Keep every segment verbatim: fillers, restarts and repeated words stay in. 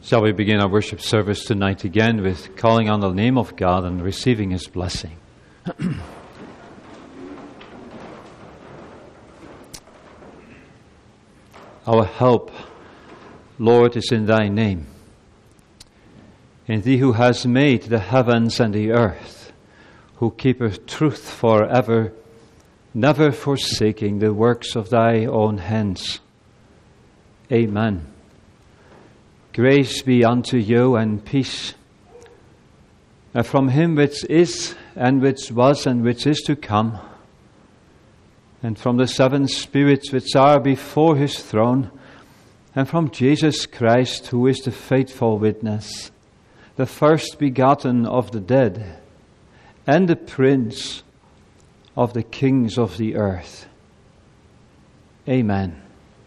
Shall we begin our worship service tonight again with calling on the name of God and receiving His blessing? Our help, Lord, is in Thy name, in Thee who has made the heavens and the earth, who keepeth truth forever, never forsaking the works of Thy own hands. Amen. Grace be unto you and peace, and from Him which is, and which was, and which is to come, and from the seven spirits which are before His throne, and from Jesus Christ, who is the faithful witness, the first begotten of the dead, and the Prince of the kings of the earth. Amen.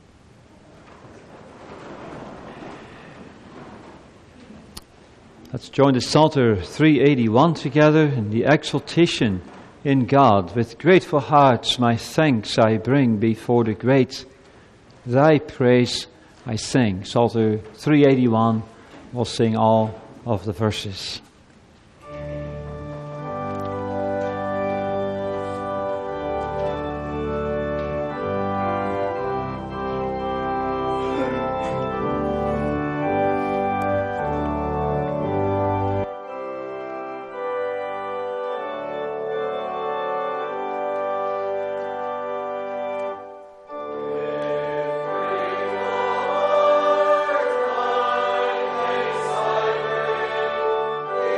Let's join the Psalter three eighty-one together in the exaltation in God. With grateful hearts my thanks I bring before the great. Thy praise I sing. Psalter three eighty-one, we'll sing all of the verses. Thanks I bring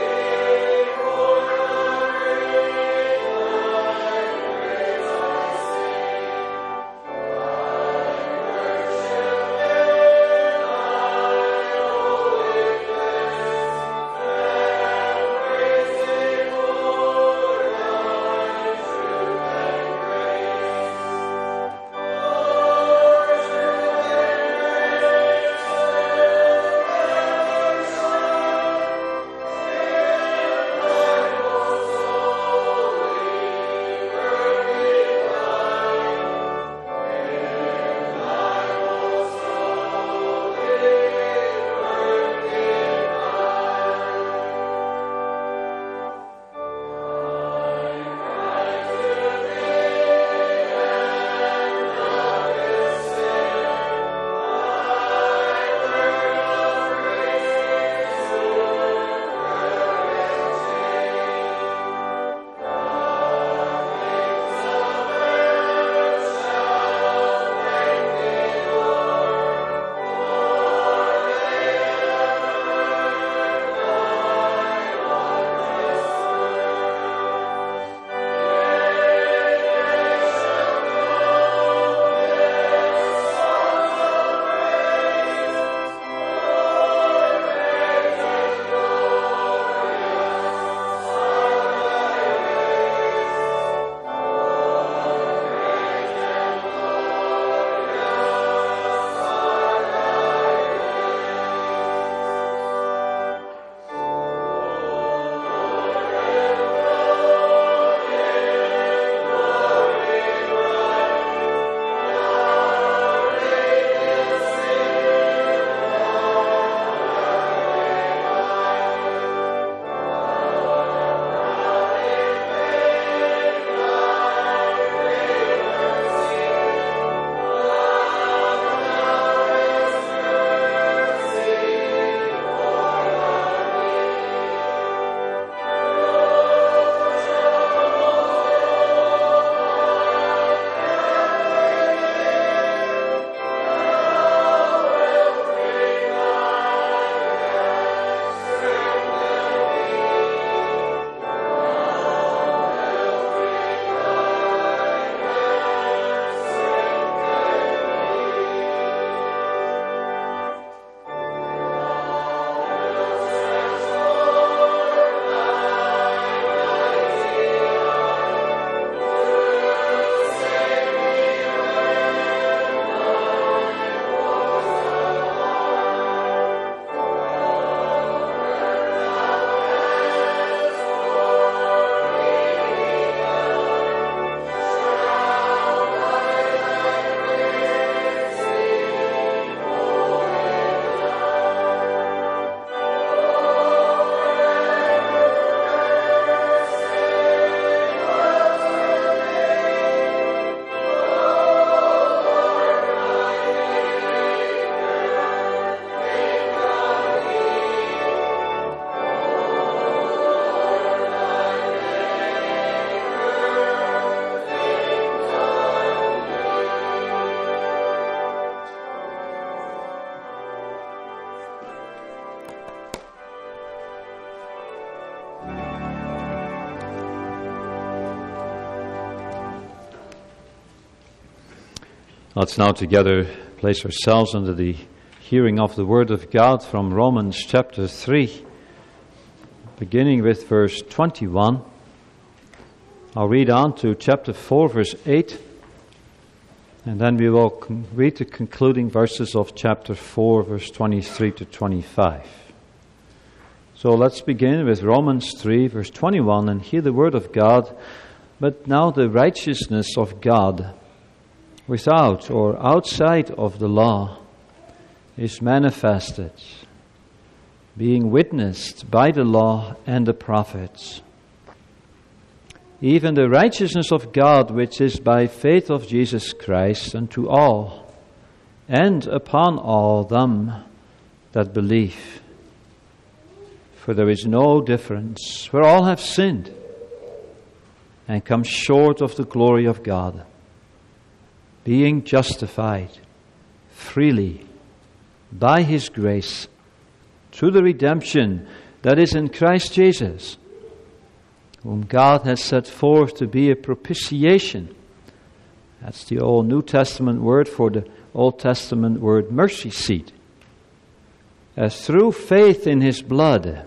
Let's now together place ourselves under the hearing of the Word of God from Romans chapter three, beginning with verse twenty-one. I'll read on to chapter four, verse eight, and then we will con- read the concluding verses of chapter four, verse twenty-three to twenty-five. So let's begin with Romans three, verse twenty-one, and hear the Word of God. But now the righteousness of God, without or outside of the law, is manifested, being witnessed by the law and the prophets, even the righteousness of God which is by faith of Jesus Christ unto all, and upon all them that believe. For there is no difference, for all have sinned, and come short of the glory of God, being justified freely by His grace through the redemption that is in Christ Jesus, whom God has set forth to be a propitiation. That's the Old New Testament word for the Old Testament word mercy seat. As through faith in His blood,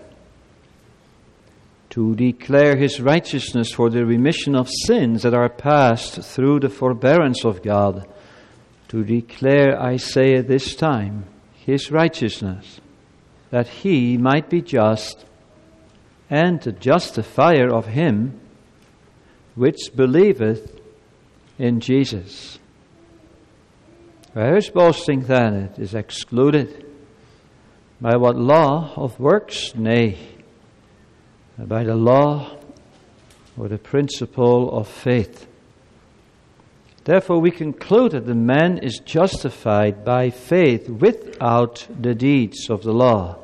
to declare His righteousness for the remission of sins that are past through the forbearance of God, to declare, I say at this time, His righteousness, that He might be just, and the justifier of him which believeth in Jesus. Where is boasting then? It is excluded. By what law of works? Nay, by the law or the principle of faith. Therefore we conclude that the man is justified by faith without the deeds of the law.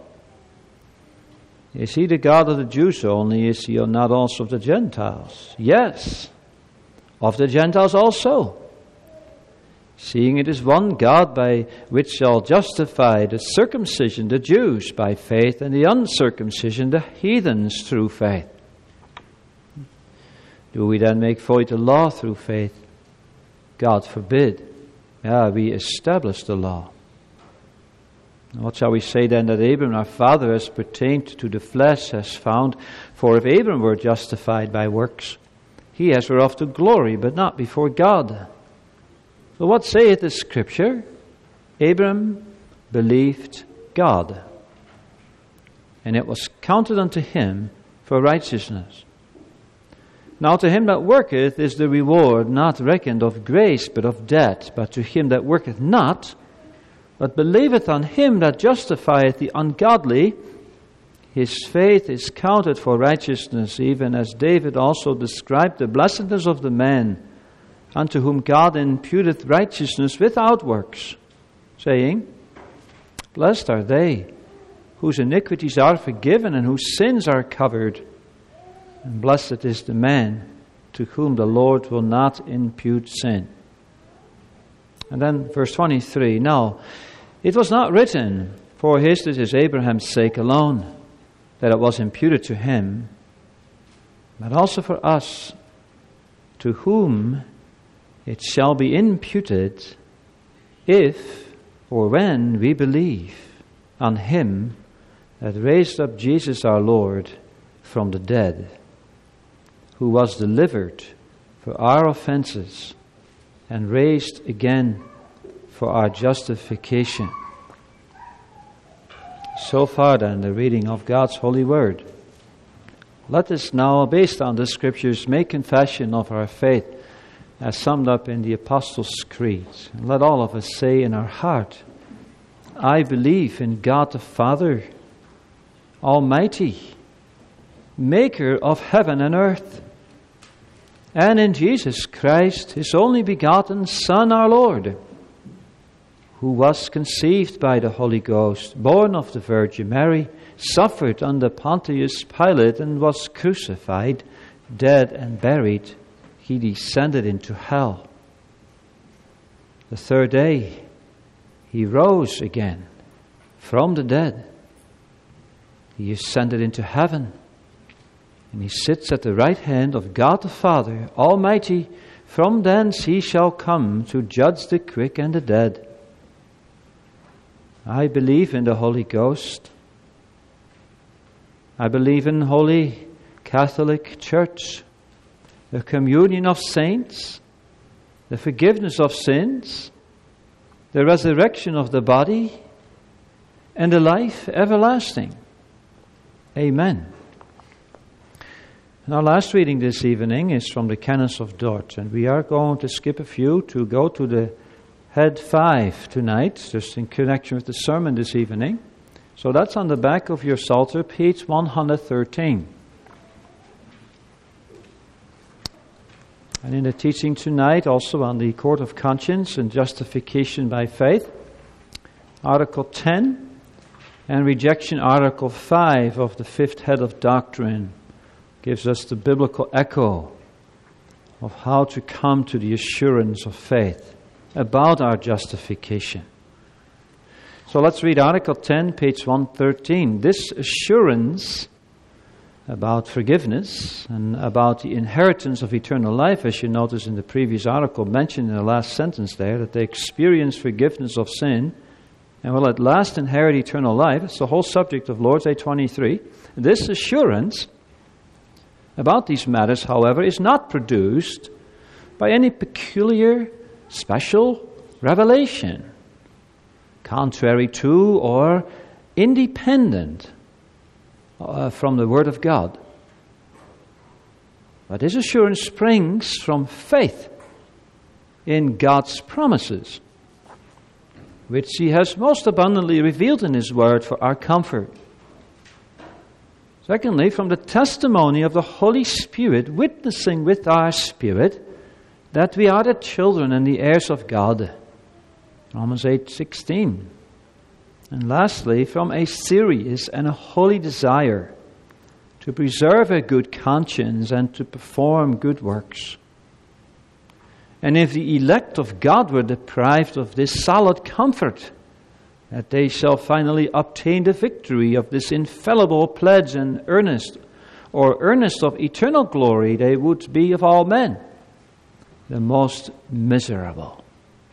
Is he the God of the Jews only? Is he not also of the Gentiles? Yes, of the Gentiles also. Seeing it is one God by which shall justify the circumcision, the Jews, by faith, and the uncircumcision, the heathens, through faith. Do we then make void the law through faith? God forbid. Yeah, we establish the law. What shall we say then that Abram our father, as pertained to the flesh, has found? For if Abram were justified by works, he has whereof to glory, but not before God. So what saith the Scripture? Abram believed God, and it was counted unto him for righteousness. Now to him that worketh is the reward not reckoned of grace, but of debt. But to him that worketh not, but believeth on Him that justifieth the ungodly, his faith is counted for righteousness, even as David also described the blessedness of the man unto whom God imputeth righteousness without works, saying, Blessed are they whose iniquities are forgiven and whose sins are covered. And blessed is the man to whom the Lord will not impute sin. And then verse twenty-three, Now it was not written, for his that is Abraham's sake alone, that it was imputed to him, but also for us, to whom it shall be imputed, if or when we believe on Him that raised up Jesus our Lord from the dead, who was delivered for our offenses and raised again for our justification. So far then, the reading of God's holy word. Let us now, based on the Scriptures, make confession of our faith as summed up in the Apostles' Creed. And let all of us say in our heart, I believe in God the Father, Almighty, Maker of heaven and earth, and in Jesus Christ, His only begotten Son, our Lord, who was conceived by the Holy Ghost, born of the Virgin Mary, suffered under Pontius Pilate, and was crucified, dead and buried. He descended into hell. The third day, He rose again from the dead. He ascended into heaven, and He sits at the right hand of God the Father, Almighty, From thence he shall come to judge the quick and the dead. I believe in the Holy Ghost. I believe in Holy Catholic Church, the communion of saints, the forgiveness of sins, the resurrection of the body, and the life everlasting. Amen. And our last reading this evening is from the Canons of Dort, and we are going to skip a few to go to the head five tonight, just in connection with the sermon this evening. So that's on the back of your Psalter, page one hundred thirteen. And in the teaching tonight, also on the court of conscience and justification by faith, Article ten, and rejection, Article five of the fifth head of doctrine, gives us the biblical echo of how to come to the assurance of faith about our justification. So let's read Article ten, page one thirteen. This assurance about forgiveness and about the inheritance of eternal life, as you notice in the previous article, mentioned in the last sentence there, that they experience forgiveness of sin and will at last inherit eternal life. It's the whole subject of Lord's Day twenty-three. This assurance about these matters, however, is not produced by any peculiar, special revelation, contrary to or independent uh, from the Word of God. But this assurance springs from faith in God's promises, which He has most abundantly revealed in His Word for our comfort. Secondly, from the testimony of the Holy Spirit witnessing with our spirit that we are the children and the heirs of God. Romans eight sixteen. And lastly, from a serious and a holy desire to preserve a good conscience and to perform good works. And if the elect of God were deprived of this solid comfort, that they shall finally obtain the victory of this infallible pledge and earnest, or earnest of eternal glory, they would be of all men the most miserable.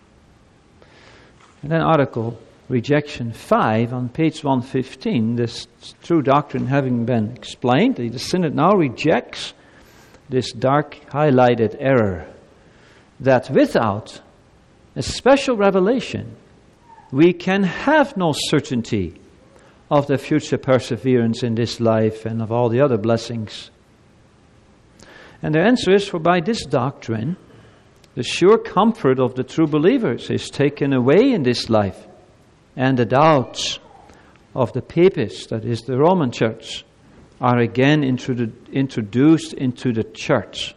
And then article rejection five on page one fifteen, this true doctrine having been explained, the Synod now rejects this dark highlighted error that without a special revelation we can have no certainty of the future perseverance in this life and of all the other blessings. And the answer is, for by this doctrine, the sure comfort of the true believers is taken away in this life, and the doubts of the papists, that is the Roman Church, are again introdu- introduced into the church.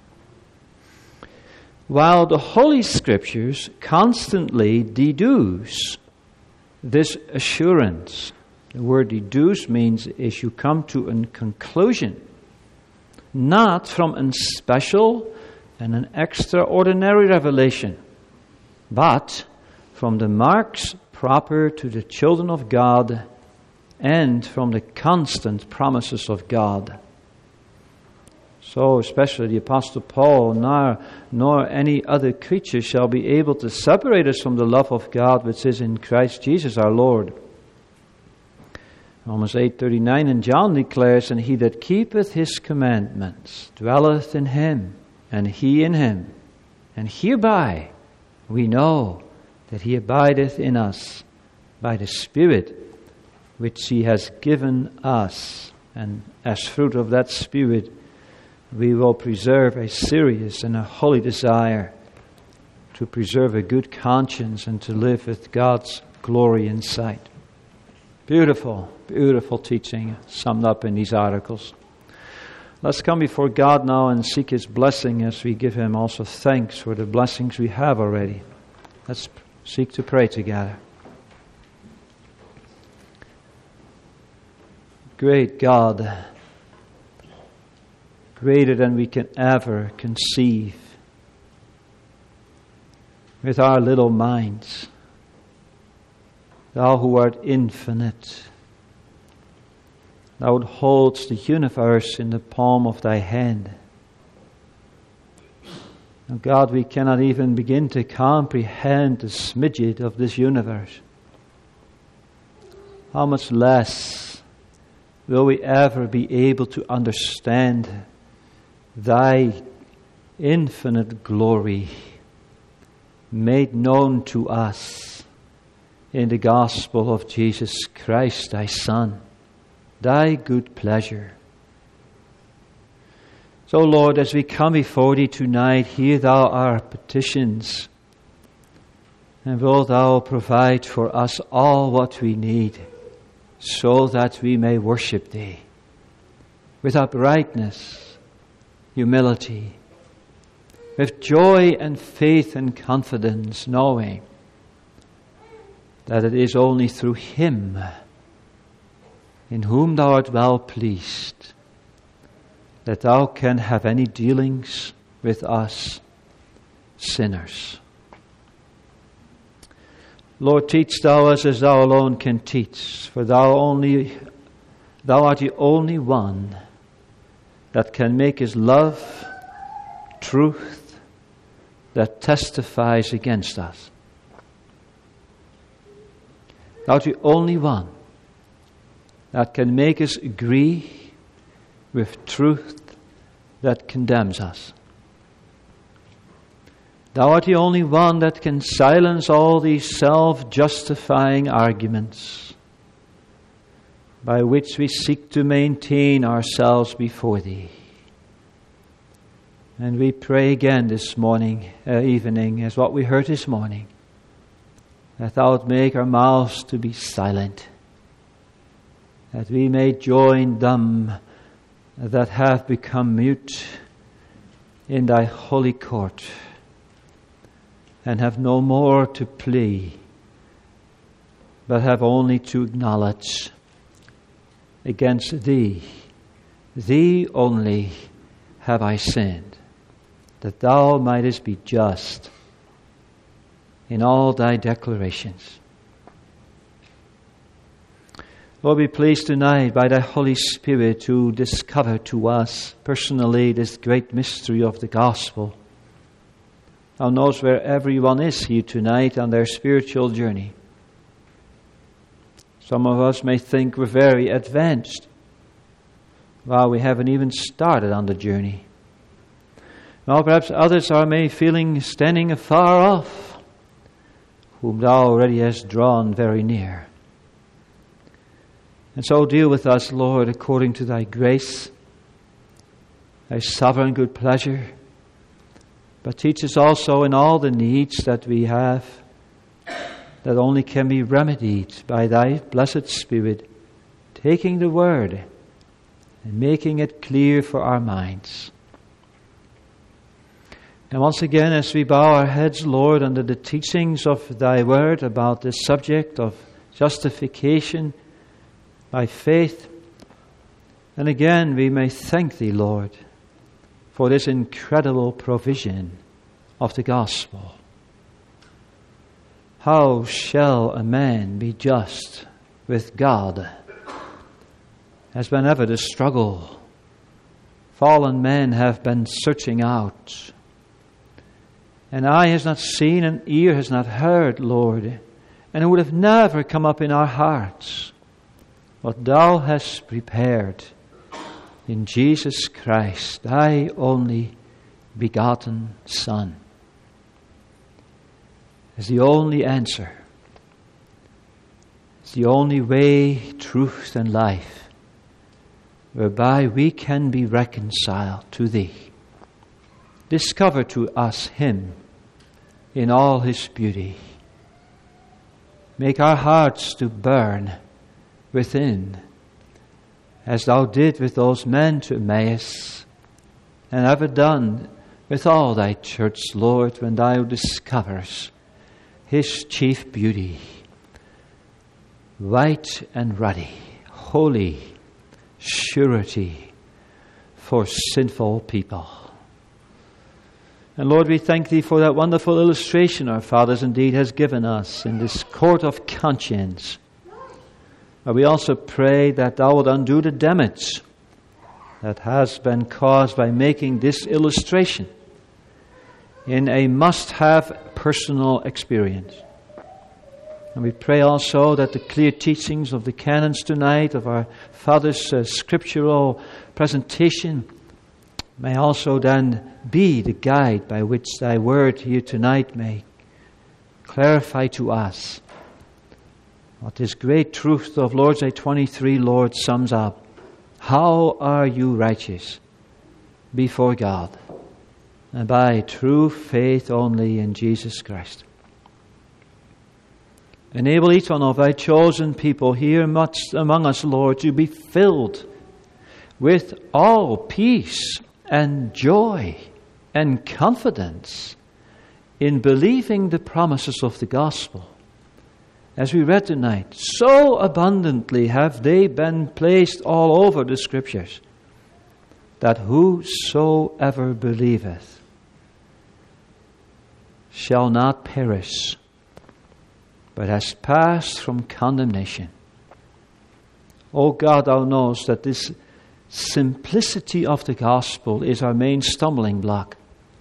While the Holy Scriptures constantly deduce this assurance. The word deduce means is you come to a conclusion, not from a special and an extraordinary revelation, but from the marks proper to the children of God and from the constant promises of God. So especially the Apostle Paul, nor, nor any other creature shall be able to separate us from the love of God which is in Christ Jesus our Lord. Romans eight thirty-nine, and John declares, and he that keepeth his commandments dwelleth in him, and he in him. And hereby we know that he abideth in us by the Spirit which he has given us. And as fruit of that Spirit, we will preserve a serious and a holy desire to preserve a good conscience and to live with God's glory in sight. Beautiful, beautiful teaching summed up in these articles. Let's come before God now and seek His blessing as we give Him also thanks for the blessings we have already. Let's seek to pray together. Great God, greater than we can ever conceive with our little minds, Thou who art infinite, Thou who holds the universe in the palm of Thy hand. Oh God, we cannot even begin to comprehend the smidget of this universe. How much less will we ever be able to understand Thy infinite glory made known to us in the gospel of Jesus Christ, Thy Son, Thy good pleasure. So, Lord, as we come before Thee tonight, hear Thou our petitions, and will Thou provide for us all what we need, so that we may worship Thee with uprightness, humility, with joy and faith and confidence, knowing that it is only through Him in whom Thou art well pleased that Thou can have any dealings with us sinners. Lord, teach Thou us as Thou alone can teach, for Thou only, Thou art the only one that can make His love, truth, that testifies against us. Thou art the only one that can make us agree with truth that condemns us. Thou art the only one that can silence all these self-justifying arguments by which we seek to maintain ourselves before Thee. And we pray again this morning, uh, evening, as what we heard this morning, that Thou would make our mouths to be silent, that we may join them that have become mute in Thy holy court, and have no more to plea, but have only to acknowledge against Thee, Thee only have I sinned, that Thou mightest be just in all Thy declarations. Lord, be pleased tonight by Thy Holy Spirit to discover to us personally this great mystery of the gospel. Thou knows where everyone is here tonight on their spiritual journey. Some of us may think we're very advanced, while we haven't even started on the journey. Well, perhaps others are may feeling standing afar off, whom Thou already hast drawn very near. And so deal with us, Lord, according to Thy grace, Thy sovereign good pleasure, but teach us also in all the needs that we have that only can be remedied by Thy blessed Spirit, taking the Word and making it clear for our minds. And once again, as we bow our heads, Lord, under the teachings of Thy Word about this subject of justification by faith, and again we may thank Thee, Lord, for this incredible provision of the gospel. How shall a man be just with God? Has been ever the struggle fallen men have been searching out. And eye has not seen and ear has not heard, Lord, and it would have never come up in our hearts what Thou hast prepared in Jesus Christ, Thy only begotten Son, as the only answer, as the only way, truth, and life, whereby we can be reconciled to Thee. Discover to us Him in all His beauty. Make our hearts to burn within, as Thou did with those men to Emmaus, and ever done with all Thy church, Lord, when Thou discovers His chief beauty, white and ruddy, holy surety for sinful people. And Lord, we thank Thee for that wonderful illustration our fathers indeed has given us in this court of conscience. But we also pray that Thou would undo the damage that has been caused by making this illustration in a must-have personal experience. And we pray also that the clear teachings of the canons tonight, of our Father's uh, scriptural presentation, may also then be the guide by which thy word here tonight may clarify to us what this great truth of Lord's Day twenty-three, Lord, sums up. How are you righteous before God? And by true faith only in Jesus Christ. Enable each one of thy chosen people here among us, Lord, to be filled with all peace and joy and confidence in believing the promises of the gospel. As we read tonight, so abundantly have they been placed all over the Scriptures, that whosoever believeth shall not perish, but has passed from condemnation. O God, thou knowest that this simplicity of the gospel is our main stumbling block.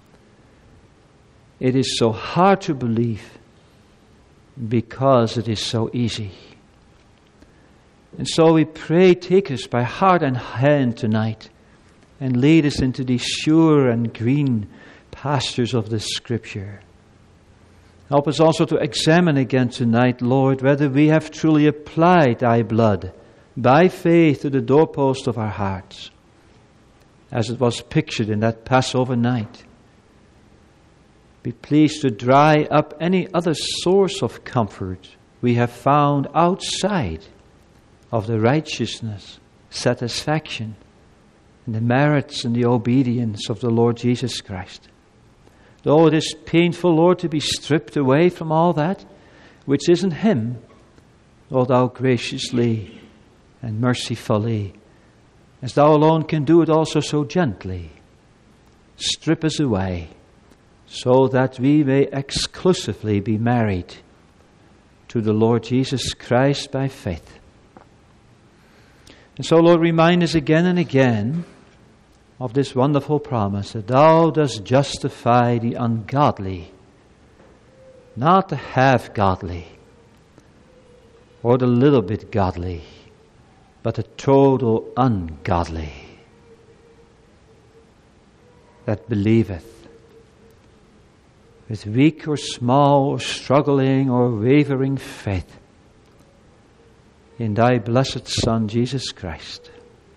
It is so hard to believe because it is so easy. And so we pray, take us by heart and hand tonight and lead us into these sure and green pastures of the Scripture. Help us also to examine again tonight, Lord, whether we have truly applied thy blood by faith to the doorpost of our hearts, as it was pictured in that Passover night. Be pleased to dry up any other source of comfort we have found outside of the righteousness, satisfaction, and the merits and the obedience of the Lord Jesus Christ. Though it is painful, Lord, to be stripped away from all that which isn't Him, O thou graciously and mercifully, as thou alone can do it also so gently, strip us away, so that we may exclusively be married to the Lord Jesus Christ by faith. And so, Lord, remind us again and again of this wonderful promise that thou dost justify the ungodly, not the half godly or the little bit godly, but the total ungodly that believeth with weak or small or struggling or wavering faith in thy blessed Son, Jesus Christ.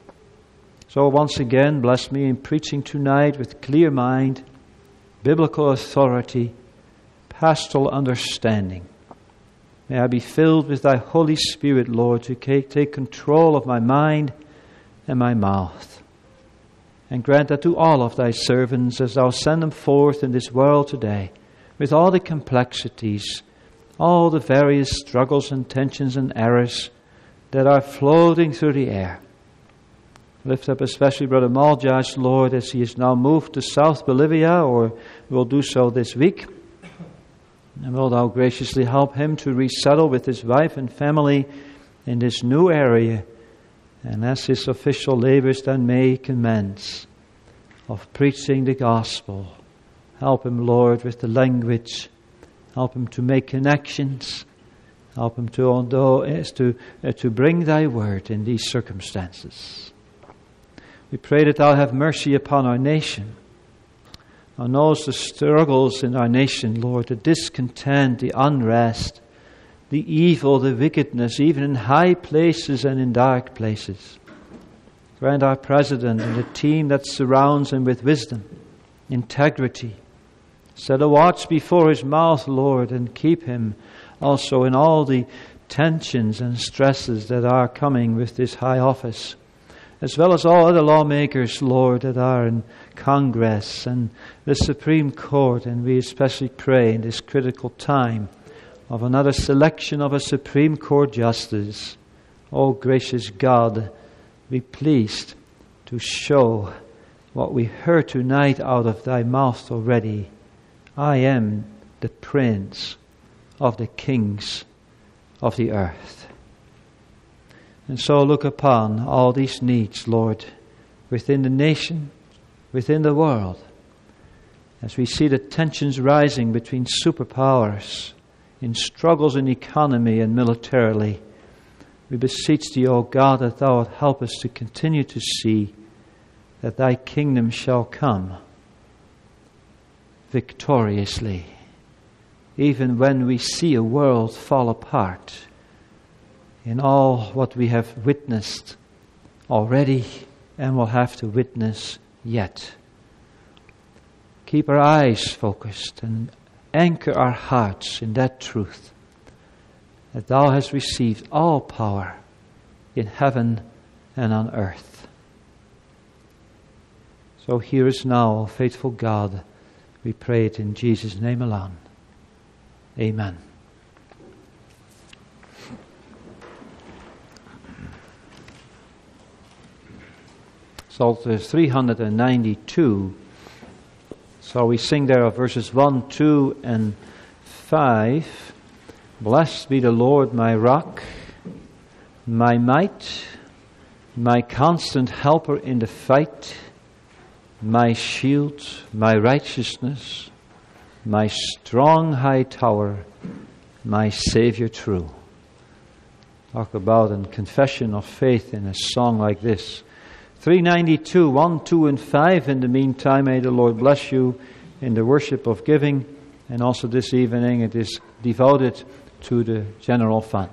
So once again, bless me in preaching tonight with clear mind, biblical authority, pastoral understanding. May I be filled with thy Holy Spirit, Lord, to take control of my mind and my mouth. And grant that to all of thy servants as thou send them forth in this world today, with all the complexities, all the various struggles and tensions and errors that are floating through the air. Lift up especially Brother Maljaj, Lord, as he is now moved to South Bolivia, or will do so this week. And will thou graciously help him to resettle with his wife and family in this new area, and as his official labors then may commence of preaching the gospel. Help him, Lord, with the language. Help him to make connections. Help him to, although, to, uh, to bring thy word in these circumstances. We pray that thou have mercy upon our nation. Thou knowest the struggles in our nation, Lord, the discontent, the unrest, the evil, the wickedness, even in high places and in dark places. Grant our president and the team that surrounds him with wisdom, integrity. Set a watch before his mouth, Lord, and keep him also in all the tensions and stresses that are coming with this high office, as well as all other lawmakers, Lord, that are in Congress and the Supreme Court. And we especially pray in this critical time of another selection of a Supreme Court justice. O gracious God, be pleased to show what we heard tonight out of thy mouth already. I am the Prince of the kings of the earth. And so look upon all these needs, Lord, within the nation, within the world, as we see the tensions rising between superpowers, in struggles in economy and militarily, we beseech Thee, O God, that Thou wilt help us to continue to see that Thy kingdom shall come victoriously, even when we see a world fall apart in all what we have witnessed already and will have to witness yet. Keep our eyes focused and anchor our hearts in that truth, that Thou hast received all power in heaven and on earth. So hear us now, O faithful God. We pray it in Jesus' name alone. Amen. Psalter three hundred ninety-two. So we sing there of verses one, two, and five. Blessed be the Lord my rock, my might, my constant helper in the fight, my shield, my righteousness, my strong high tower, my Savior true. Talk about a confession of faith in a song like this. three ninety-two, one, two, and five. In the meantime, may the Lord bless you in the worship of giving. And also this evening it is devoted to the general fund.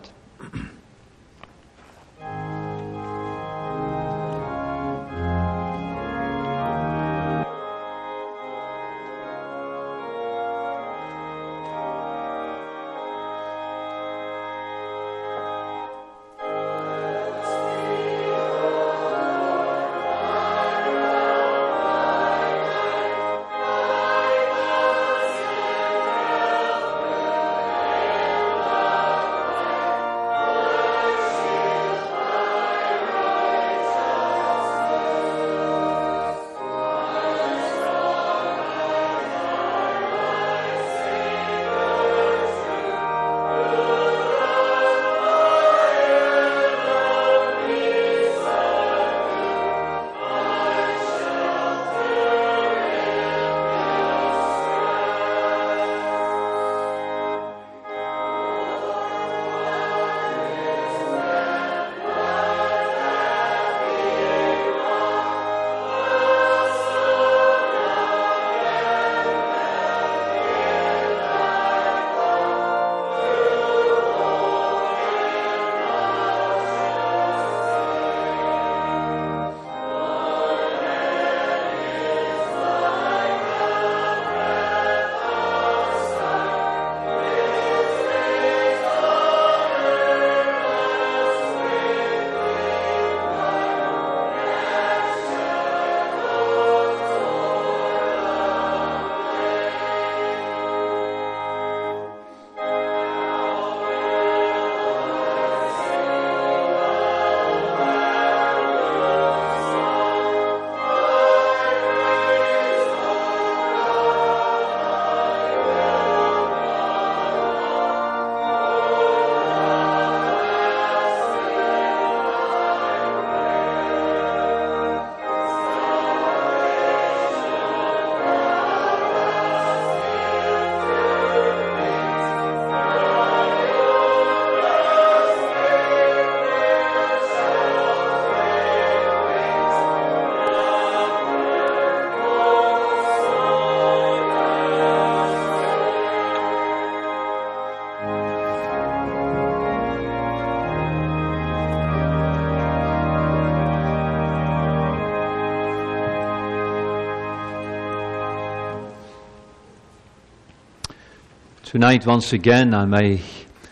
Tonight, once again, I may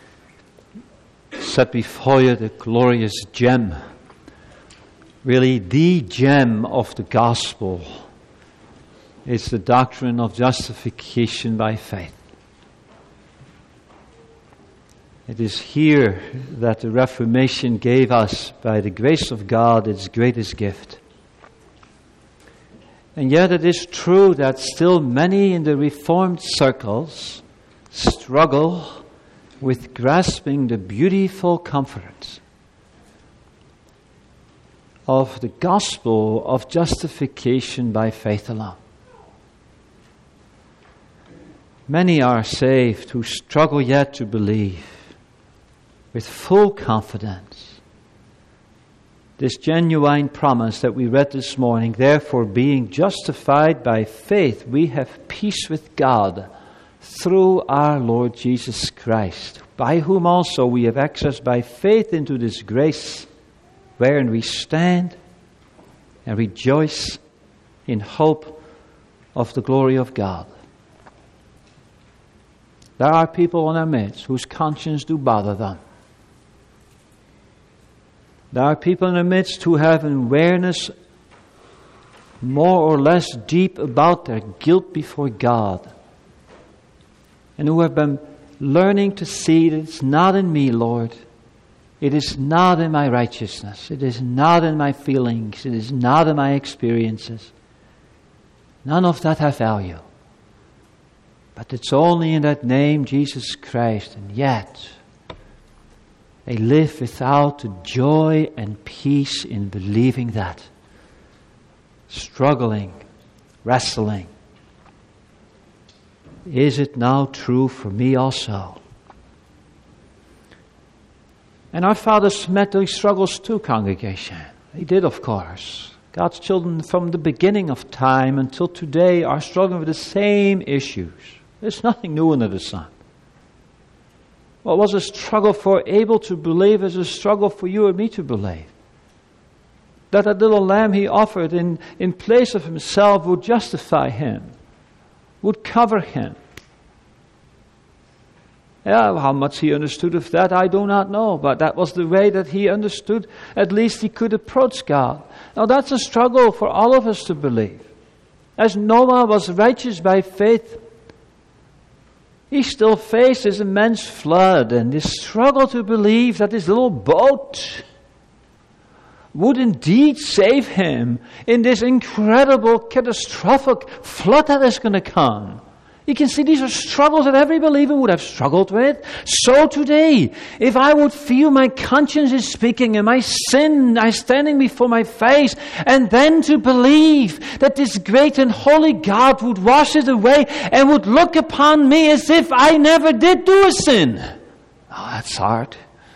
set before you the glorious gem, really the gem of the gospel. It's the doctrine of justification by faith. It is here that the Reformation gave us, by the grace of God, its greatest gift. And yet it is true that still many in the Reformed circles struggle with grasping the beautiful comfort of the gospel of justification by faith alone. Many are saved who struggle yet to believe with full confidence. This genuine promise that we read this morning, therefore being justified by faith, we have peace with God through our Lord Jesus Christ, by whom also we have access by faith into this grace, wherein we stand and rejoice in hope of the glory of God. There are people in our midst whose conscience do bother them. There are people in our midst who have an awareness more or less deep about their guilt before God, and who have been learning to see that it's not in me, Lord. It is not in my righteousness. It is not in my feelings. It is not in my experiences. None of that have value. But it's only in that name, Jesus Christ. And yet, they live without the joy and peace in believing that. Struggling, wrestling. Is it now true for me also? And our fathers met those struggles too, congregation. They did, of course. God's children from the beginning of time until today are struggling with the same issues. There's nothing new under the sun. What was a struggle for Abel to believe is a struggle for you and me to believe. That that little lamb he offered in, in place of himself would justify him, would cover him. Yeah, how much he understood of that, I do not know. But that was the way that he understood. At least he could approach God. Now that's a struggle for all of us to believe. As Noah was righteous by faith, he still faced this immense flood and this struggle to believe that this little boat would indeed save him in this incredible, catastrophic flood that is going to come. You can see these are struggles that every believer would have struggled with. So today, if I would feel my conscience is speaking and my sin is standing before my face, and then to believe that this great and holy God would wash it away and would look upon me as if I never did do a sin. Oh, that's hard.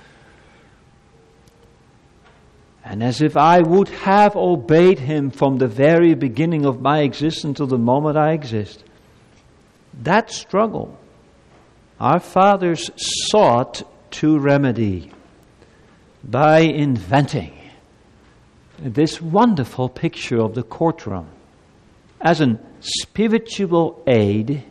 And as if I would have obeyed Him from the very beginning of my existence to the moment I exist. That struggle, our fathers sought to remedy by inventing this wonderful picture of the courtroom as a spiritual aid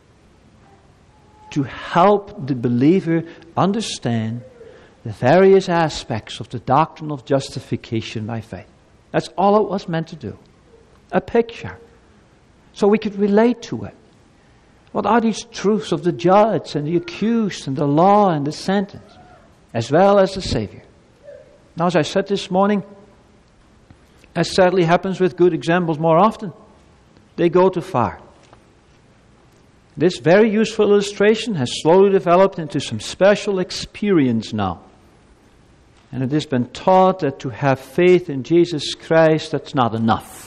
to help the believer understand the various aspects of the doctrine of justification by faith. That's all it was meant to do. A picture. So we could relate to it. What are these truths of the judge and the accused and the law and the sentence, as well as the Savior? Now, as I said this morning, as sadly happens with good examples more often, they go too far. This very useful illustration has slowly developed into some special experience now. And it has been taught that to have faith in Jesus Christ, that's not enough.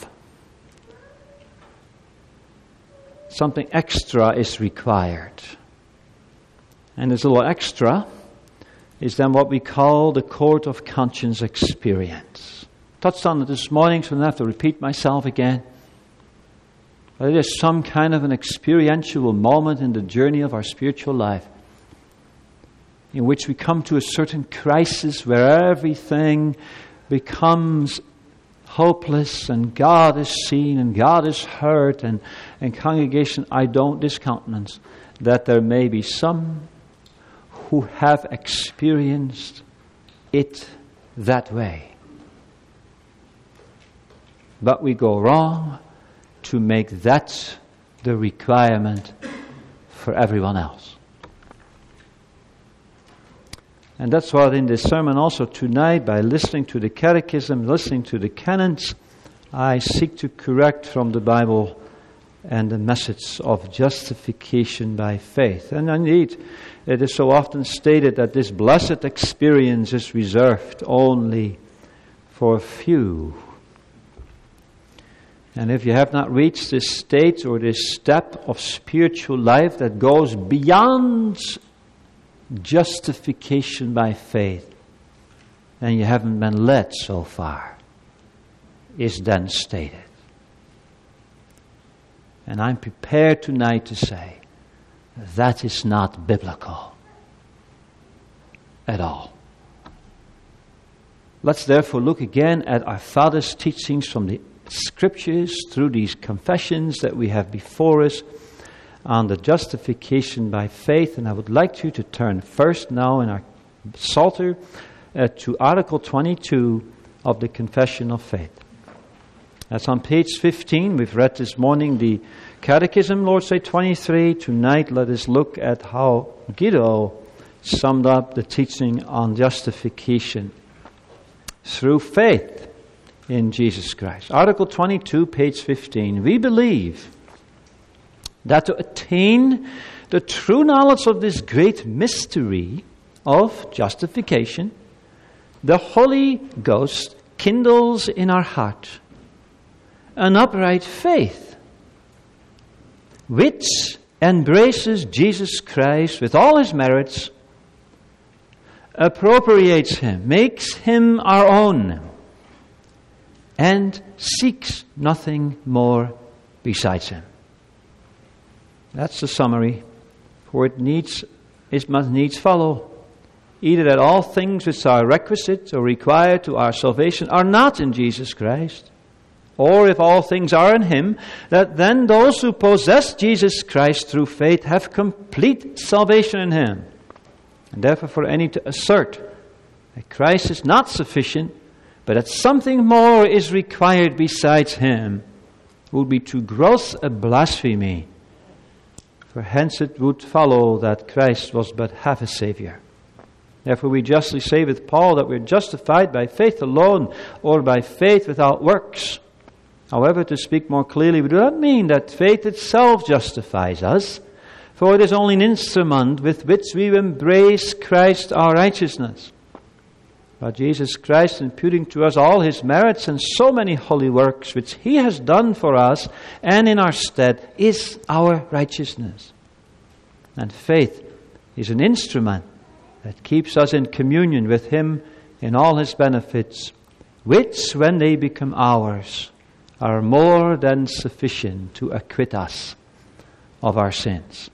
Something extra is required. And this little extra is then what we call the court of conscience experience. Touched on it this morning, so I don't have to repeat myself again. But it is some kind of an experiential moment in the journey of our spiritual life in which we come to a certain crisis where everything becomes hopeless and God is seen and God is heard, and, and congregation, I don't discountenance that there may be some who have experienced it that way. But we go wrong to make that the requirement for everyone else. And that's what in this sermon also tonight, by listening to the catechism, listening to the canons, I seek to correct from the Bible and the message of justification by faith. And indeed, it is so often stated that this blessed experience is reserved only for a few. And if you have not reached this state or this step of spiritual life that goes beyond justification by faith, then you haven't been led so far, is then stated. And I'm prepared tonight to say that is not biblical at all. Let's therefore look again at our Father's teachings from the Scriptures through these confessions that we have before us on the justification by faith. And I would like you to turn first now in our Psalter uh, to Article twenty-two of the Confession of Faith. That's on page fifteen. We've read this morning the Catechism, Lord's Day twenty-three. Tonight let us look at how Guido summed up the teaching on justification through faith in Jesus Christ. Article twenty-two, page fifteen. We believe that to attain the true knowledge of this great mystery of justification, the Holy Ghost kindles in our heart an upright faith, which embraces Jesus Christ with all his merits, appropriates him, makes him our own, and seeks nothing more besides him. That's the summary, for it needs, it must needs follow. Either that all things which are requisite or required to our salvation are not in Jesus Christ, or if all things are in him, that then those who possess Jesus Christ through faith have complete salvation in him. And therefore for any to assert that Christ is not sufficient, but that something more is required besides him, would be too gross a blasphemy. For hence it would follow that Christ was but half a Savior. Therefore we justly say with Paul that we're justified by faith alone, or by faith without works. However, to speak more clearly, we do not mean that faith itself justifies us, for it is only an instrument with which we embrace Christ our righteousness. But Jesus Christ, imputing to us all his merits and so many holy works which he has done for us and in our stead, is our righteousness. And faith is an instrument that keeps us in communion with him in all his benefits, which, when they become ours, are more than sufficient to acquit us of our sins.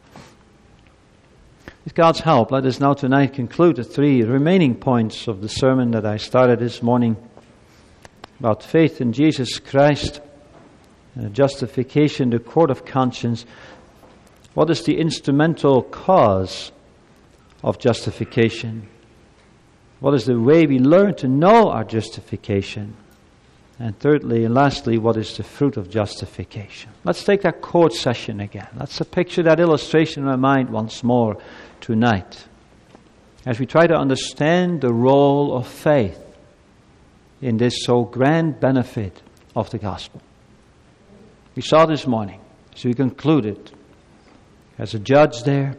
With God's help, let us now tonight conclude the three remaining points of the sermon that I started this morning about faith in Jesus Christ, uh, justification, the court of conscience. What is the instrumental cause of justification? What is the way we learn to know our justification? And thirdly and lastly, what is the fruit of justification? Let's take that chord session again. Let's picture that illustration in my mind once more tonight, as we try to understand the role of faith in this so grand benefit of the gospel. We saw this morning, as we concluded, as a judge there,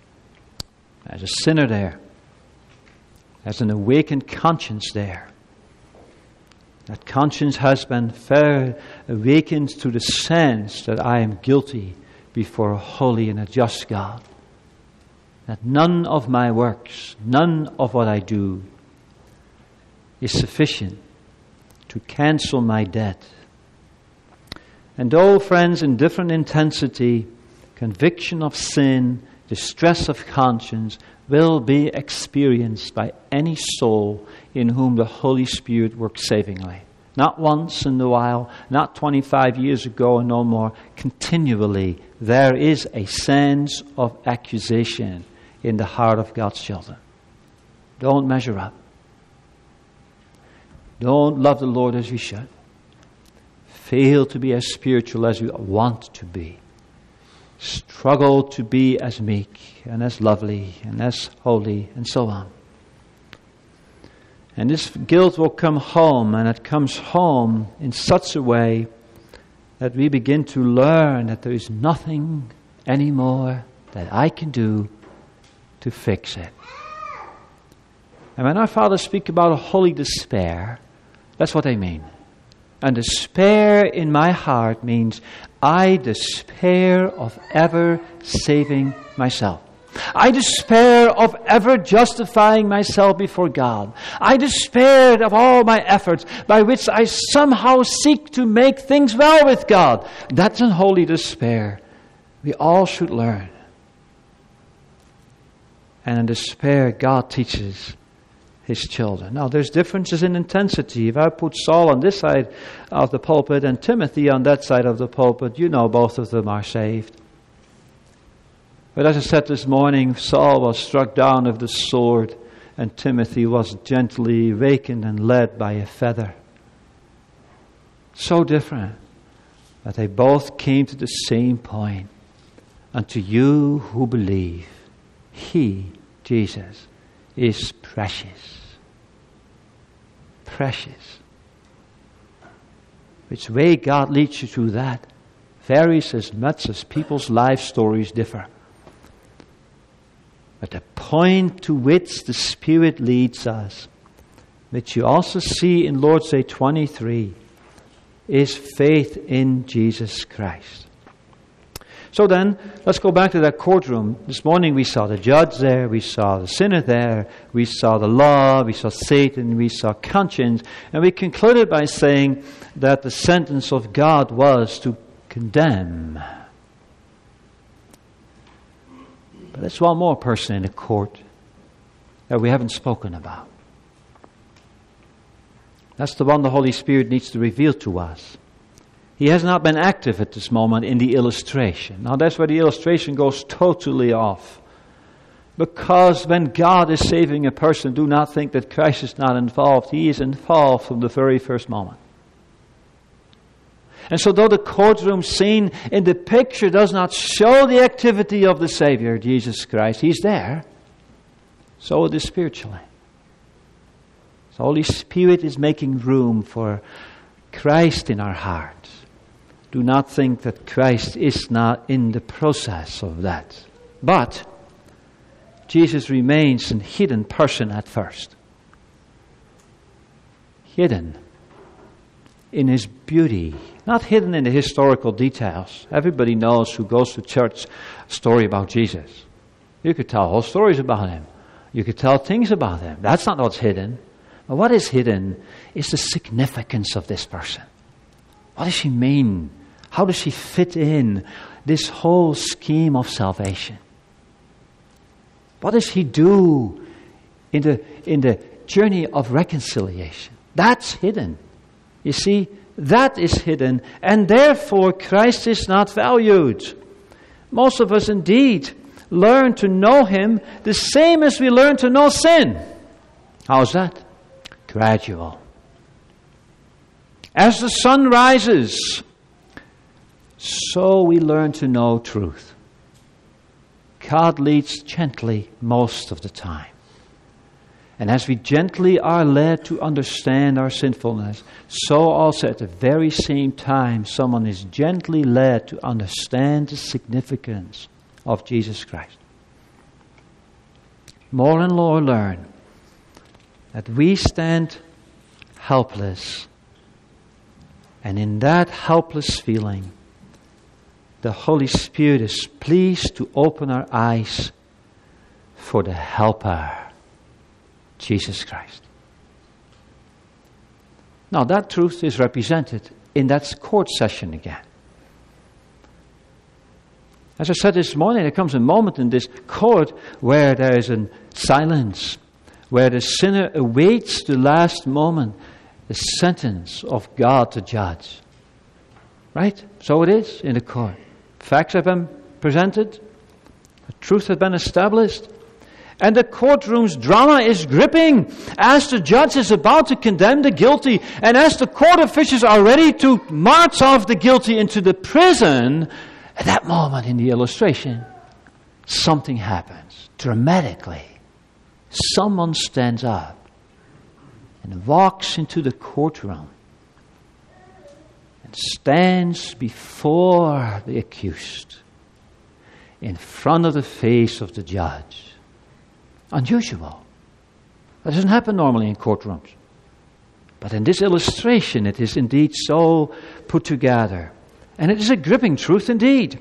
as a sinner there, as an awakened conscience there. That conscience has been fair awakened to the sense that I am guilty before a holy and a just God. That none of my works, none of what I do is sufficient to cancel my debt. And though, friends, in different intensity, conviction of sin, distress of conscience will be experienced by any soul in whom the Holy Spirit works savingly. Not once in a while, not twenty-five years ago and no more. Continually, there is a sense of accusation in the heart of God's children. Don't measure up. Don't love the Lord as we should. Fail to be as spiritual as we want to be. Struggle to be as meek and as lovely and as holy and so on. And this guilt will come home, and it comes home in such a way that we begin to learn that there is nothing anymore that I can do to fix it. And when our fathers speak about a holy despair, that's what they mean. And despair in my heart means I despair of ever saving myself. I despair of ever justifying myself before God. I despair of all my efforts by which I somehow seek to make things well with God. That's unholy despair. We all should learn. And in despair, God teaches His children. Now, there's differences in intensity. If I put Saul on this side of the pulpit and Timothy on that side of the pulpit, you know both of them are saved. But as I said this morning, Saul was struck down with the sword, and Timothy was gently wakened and led by a feather. So different, but they both came to the same point. And to you who believe, He, Jesus, is precious. Precious. Which way God leads you through that varies as much as people's life stories differ. But the point to which the Spirit leads us, which you also see in Lord's Day twenty-three, is faith in Jesus Christ. So then, let's go back to that courtroom. This morning we saw the judge there, we saw the sinner there, we saw the law, we saw Satan, we saw conscience, and we concluded by saying that the sentence of God was to condemn. But there's one more person in the court that we haven't spoken about. That's the one the Holy Spirit needs to reveal to us. He has not been active at this moment in the illustration. Now that's where the illustration goes totally off. Because when God is saving a person, do not think that Christ is not involved. He is involved from the very first moment. And so though the courtroom scene in the picture does not show the activity of the Savior, Jesus Christ, He's there. So it is spiritually. The Holy Spirit is making room for Christ in our hearts. Do not think that Christ is not in the process of that. But Jesus remains a hidden person at first. Hidden in His beauty. Not hidden in the historical details. Everybody knows who goes to church a story about Jesus. You could tell whole stories about Him. You could tell things about Him. That's not what's hidden. But what is hidden is the significance of this person. What does she mean? How does she fit in this whole scheme of salvation? What does He do in the, in the journey of reconciliation? That's hidden. You see, that is hidden, and therefore Christ is not valued. Most of us indeed learn to know Him the same as we learn to know sin. How's that? Gradual. As the sun rises, so we learn to know truth. God leads gently most of the time. And as we gently are led to understand our sinfulness, so also at the very same time someone is gently led to understand the significance of Jesus Christ. More and more learn that we stand helpless. And in that helpless feeling, the Holy Spirit is pleased to open our eyes for the Helper, Jesus Christ. Now that truth is represented in that court session again. As I said this morning, there comes a moment in this court where there is a silence, where the sinner awaits the last moment, the sentence of God to judge. Right? So it is in the court. Facts have been presented. The truth has been established. And the courtroom's drama is gripping as the judge is about to condemn the guilty, and as the court officials are ready to march off the guilty into the prison. At that moment in the illustration, something happens dramatically. Someone stands up and walks into the courtroom and stands before the accused in front of the face of the judge. Unusual. That doesn't happen normally in courtrooms. But in this illustration, it is indeed so put together. And it is a gripping truth indeed.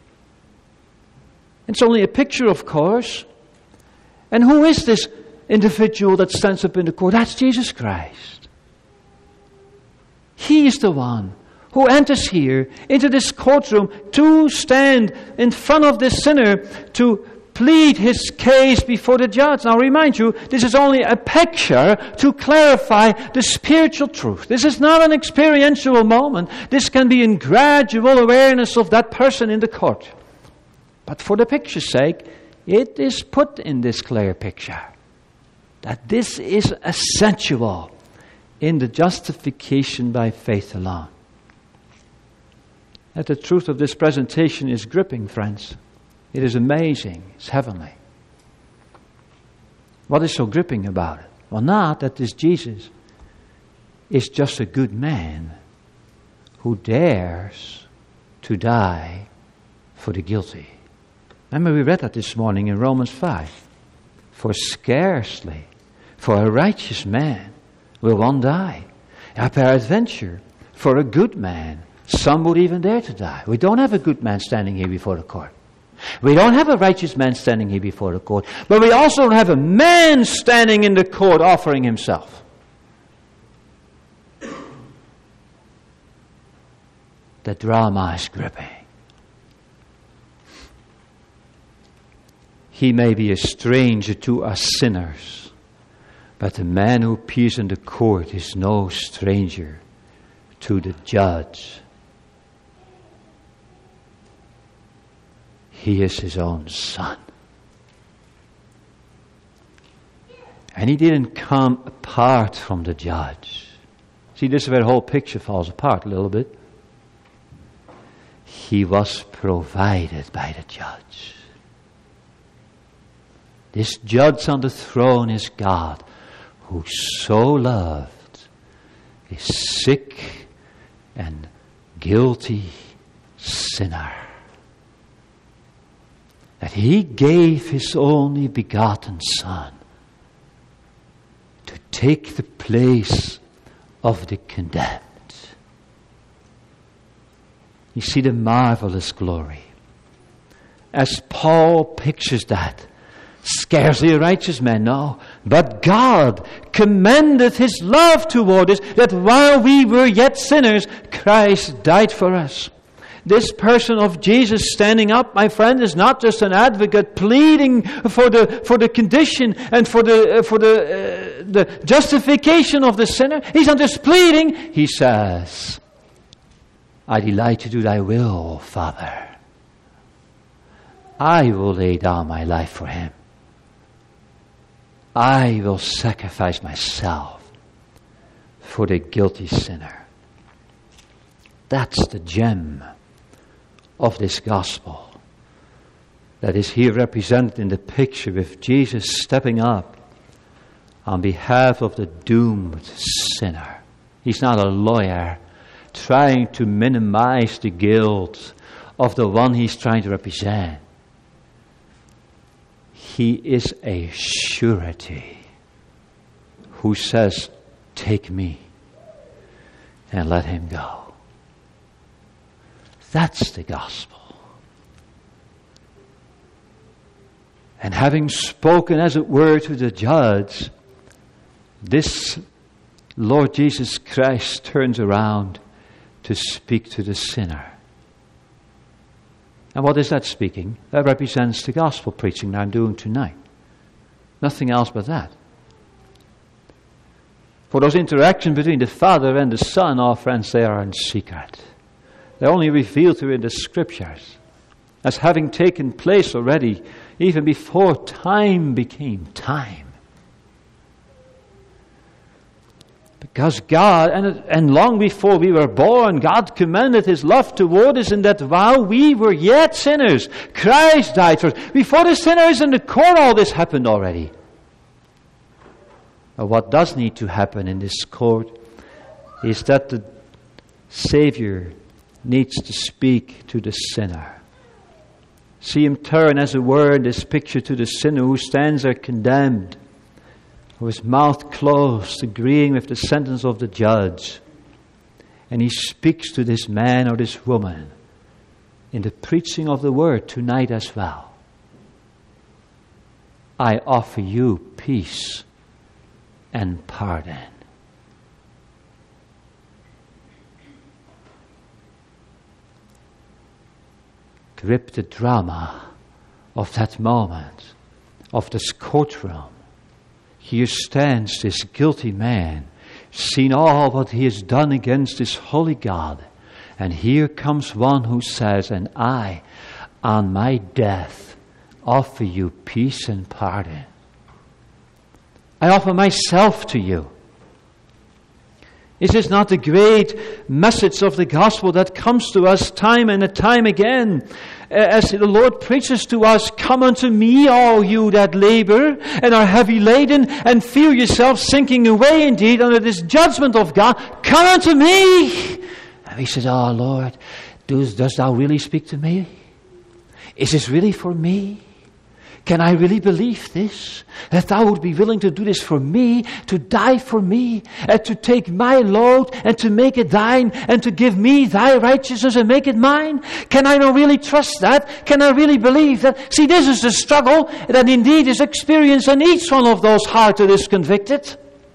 It's only a picture, of course. And who is this individual that stands up in the court? That's Jesus Christ. He is the one who enters here into this courtroom to stand in front of this sinner to plead his case before the judge. Now, remind you, this is only a picture to clarify the spiritual truth. This is not an experiential moment. This can be in gradual awareness of that person in the court. But for the picture's sake, it is put in this clear picture that this is essential in the justification by faith alone. That the truth of this presentation is gripping, friends. It is amazing. It's heavenly. What is so gripping about it? Well, not that this Jesus is just a good man who dares to die for the guilty. Remember, we read that this morning in Romans five. For scarcely for a righteous man will one die. And peradventure, for a good man, some would even dare to die. We don't have a good man standing here before the court. We don't have a righteous man standing here before the court. But we also don't have a man standing in the court offering himself. The drama is gripping. He may be a stranger to us sinners, but the man who appears in the court is no stranger to the judge. He is his own son. And he didn't come apart from the judge. See, this is where the whole picture falls apart a little bit. He was provided by the judge. This judge on the throne is God, who so loved a sick and guilty sinner, that he gave his only begotten Son to take the place of the condemned. You see the marvelous glory. As Paul pictures that, scarcely a righteous man, no, but God commendeth his love toward us, that while we were yet sinners, Christ died for us. This person of Jesus standing up, my friend, is not just an advocate pleading for the for the condition and for the uh, for the uh, the justification of the sinner. He's not just pleading. He says, "I delight to do Thy will, Father. I will lay down my life for Him. I will sacrifice myself for the guilty sinner." That's the gem of this gospel that is here represented in the picture with Jesus stepping up on behalf of the doomed sinner. He's not a lawyer trying to minimize the guilt of the one he's trying to represent. He is a surety who says, "Take me and let him go." That's the gospel. And having spoken, as it were, to the judge, this Lord Jesus Christ turns around to speak to the sinner. And what is that speaking? That represents the gospel preaching that I'm doing tonight. Nothing else but that. For those interactions between the Father and the Son, our friends, they are in secret. They're only revealed to you in the Scriptures as having taken place already even before time became time. Because God, and, and long before we were born, God commended His love toward us in that while we were yet sinners, Christ died for us. Before the sinners in the court, all this happened already. But what does need to happen in this court is that the Savior needs to speak to the sinner. See him turn, as it were, in this picture to the sinner who stands there condemned. with his mouth closed, agreeing with the sentence of the judge. And he speaks to this man or this woman in the preaching of the word tonight as well. I offer you peace and pardon. Grip the drama of that moment, of this courtroom. Here stands this guilty man, seen all what he has done against this holy God. And here comes one who says, and I, on my death, offer you peace and pardon. I offer myself to you. Is this not the great message of the gospel that comes to us time and time again? As the Lord preaches to us, come unto me, all you that labor and are heavy laden, and feel yourself sinking away indeed under this judgment of God. Come unto me! And he says, oh Lord, does, dost thou really speak to me? Is this really for me? Can I really believe this? That thou would be willing to do this for me, to die for me, and to take my load and to make it thine, and to give me thy righteousness and make it mine? Can I not really trust that? Can I really believe that? See, this is the struggle that indeed is experienced in each one of those hearts that is convicted.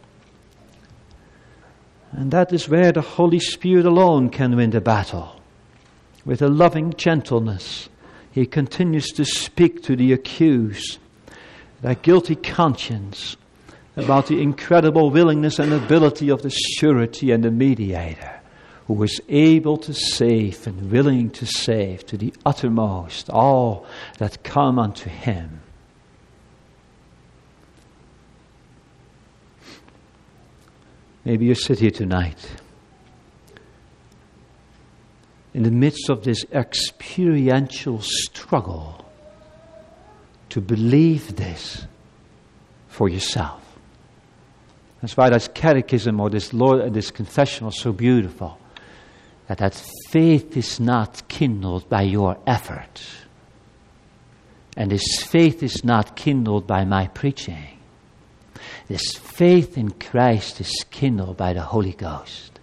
And that is where the Holy Spirit alone can win the battle. With a loving gentleness, He continues to speak to the accused, that guilty conscience, about the incredible willingness and ability of the surety and the mediator, who is able to save and willing to save to the uttermost all that come unto Him. Maybe you sit here tonight in the midst of this experiential struggle to believe this for yourself. That's why this catechism or this Lord, this confession was so beautiful. That that faith is not kindled by your effort. And this faith is not kindled by my preaching. This faith in Christ is kindled by the Holy Ghost.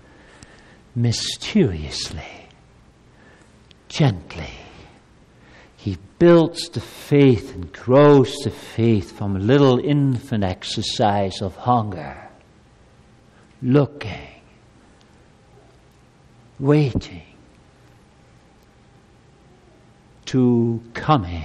Mysteriously, gently, He builds the faith and grows the faith from a little infant exercise of hunger, looking, waiting, to coming,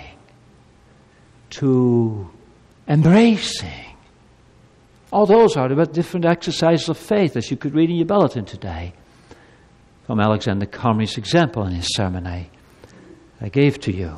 to embracing. All those are the different exercises of faith, as you could read in your bulletin today, from Alexander Comrie's example in his sermon I, I gave to you.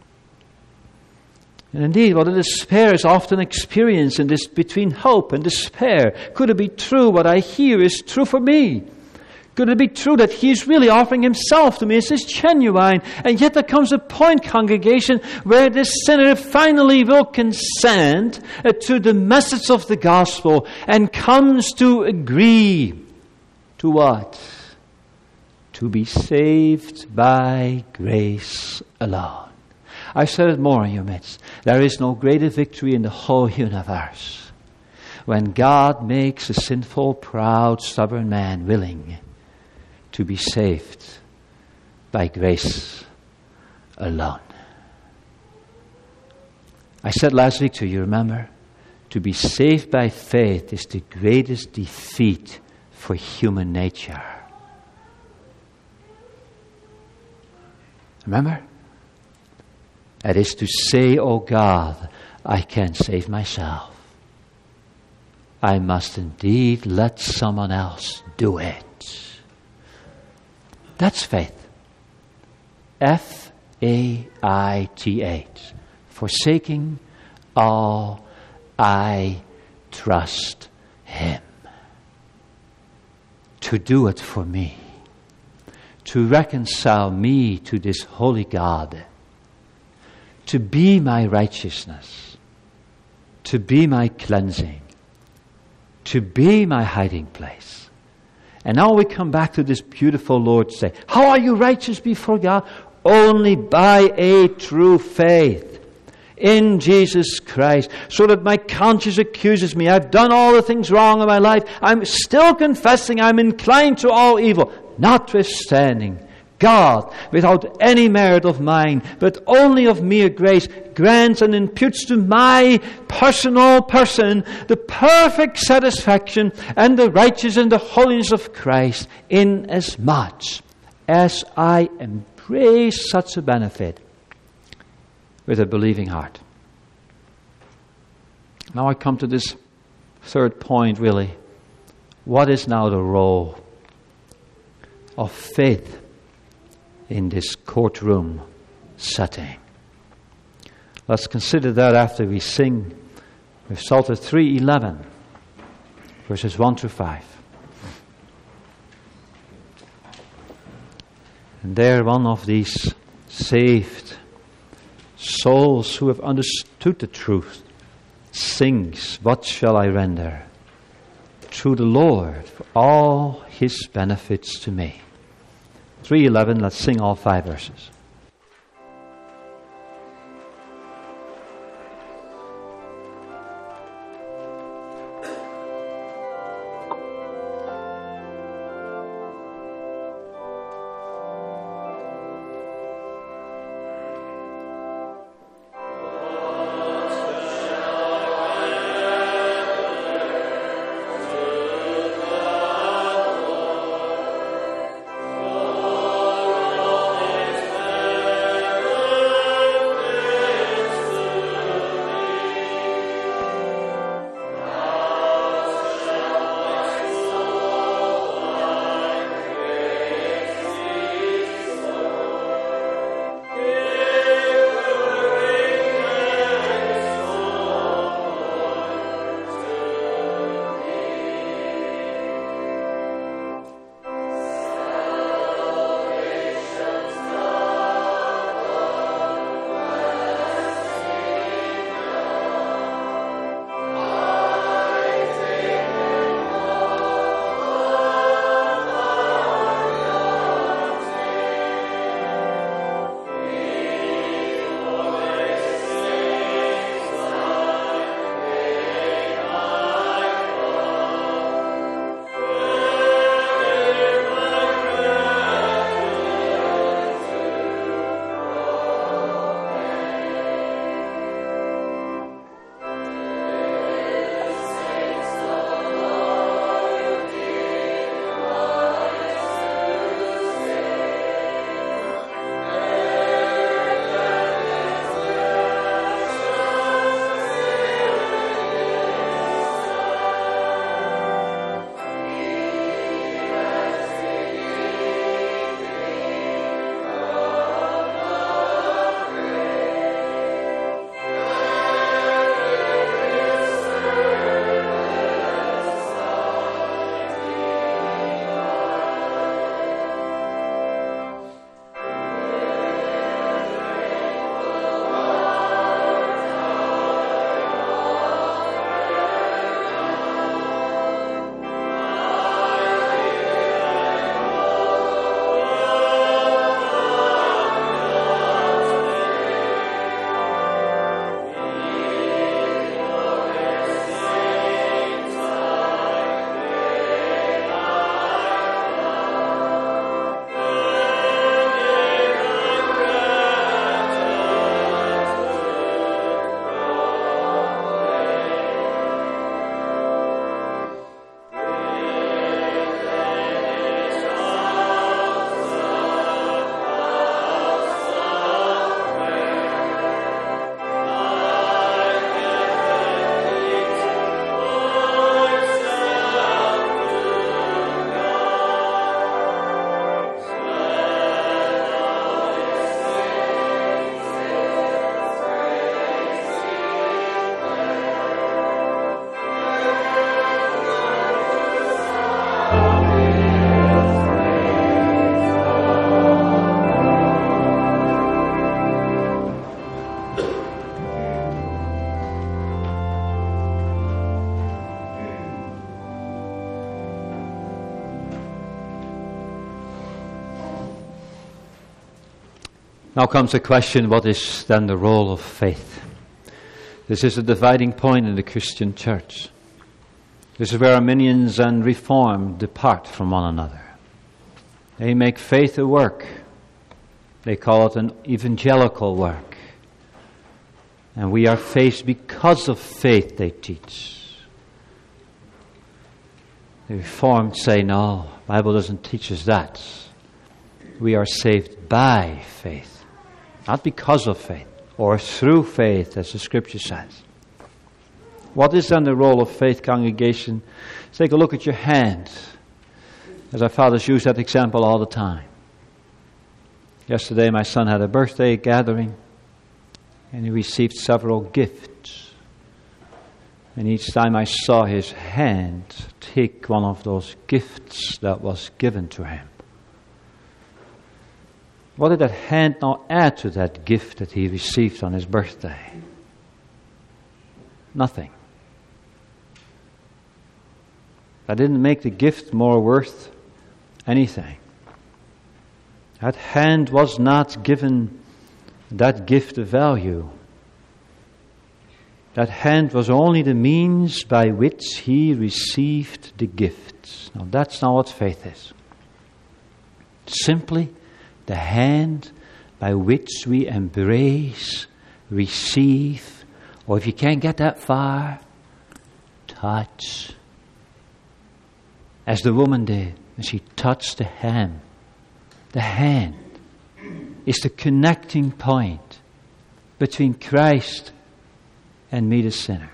And indeed, what a despair is often experienced in this between hope and despair. Could it be true what I hear is true for me? Could it be true that He is really offering Himself to me? Is this genuine? And yet there comes a point, congregation, where this sinner finally will consent uh, to the message of the gospel and comes to agree to what? To be saved by grace alone. I've said it more in your midst. There is no greater victory in the whole universe when God makes a sinful, proud, stubborn man willing to be saved by grace alone. I said last week to you, remember, to be saved by faith is the greatest defeat for human nature. Remember? That is to say, oh God, I can't save myself. I must indeed let someone else do it. That's faith. F A I T H. Forsaking all, I trust Him. To do it for me. To reconcile me to this holy God. To be my righteousness. To be my cleansing. To be my hiding place. And now we come back to this beautiful Lord's Day. How are you righteous before God? Only by a true faith in Jesus Christ, so that my conscience accuses me. I've done all the things wrong in my life. I'm still confessing I'm inclined to all evil. Notwithstanding, God, without any merit of mine, but only of mere grace, grants and imputes to my personal person the perfect satisfaction and the righteousness and the holiness of Christ, inasmuch as I embrace such a benefit with a believing heart. Now I come to this third point, really. What is now the role of faith in this courtroom setting? Let's consider that after we sing with Psalter three eleven, verses one through five. And there one of these saved souls who have understood the truth sings, "What shall I render to the Lord for all His benefits to me?" three eleven, let's sing all five verses. Now comes the question, what is then the role of faith This is a dividing point in the Christian church. This is where Arminians and Reformed depart from one another. They make faith a work. They call it an evangelical work. And we are faced because of faith, they teach. The Reformed say, no, the Bible doesn't teach us that. We are saved by faith, not because of faith, or through faith, as the Scripture says. What is then the role of faith, congregation? Let's take a look at your hand, as our fathers use that example all the time. Yesterday my son had a birthday gathering, and he received several gifts. And each time I saw his hand take one of those gifts that was given to him, what did that hand now add to that gift that he received on his birthday? Nothing. That didn't make the gift more worth anything. That hand was not given that gift of value. That hand was only the means by which he received the gift. Now that's not what faith is. Simply the hand by which we embrace, receive, or if you can't get that far, touch. As the woman did, and she touched the hem. The hand is the connecting point between Christ and me, the sinner.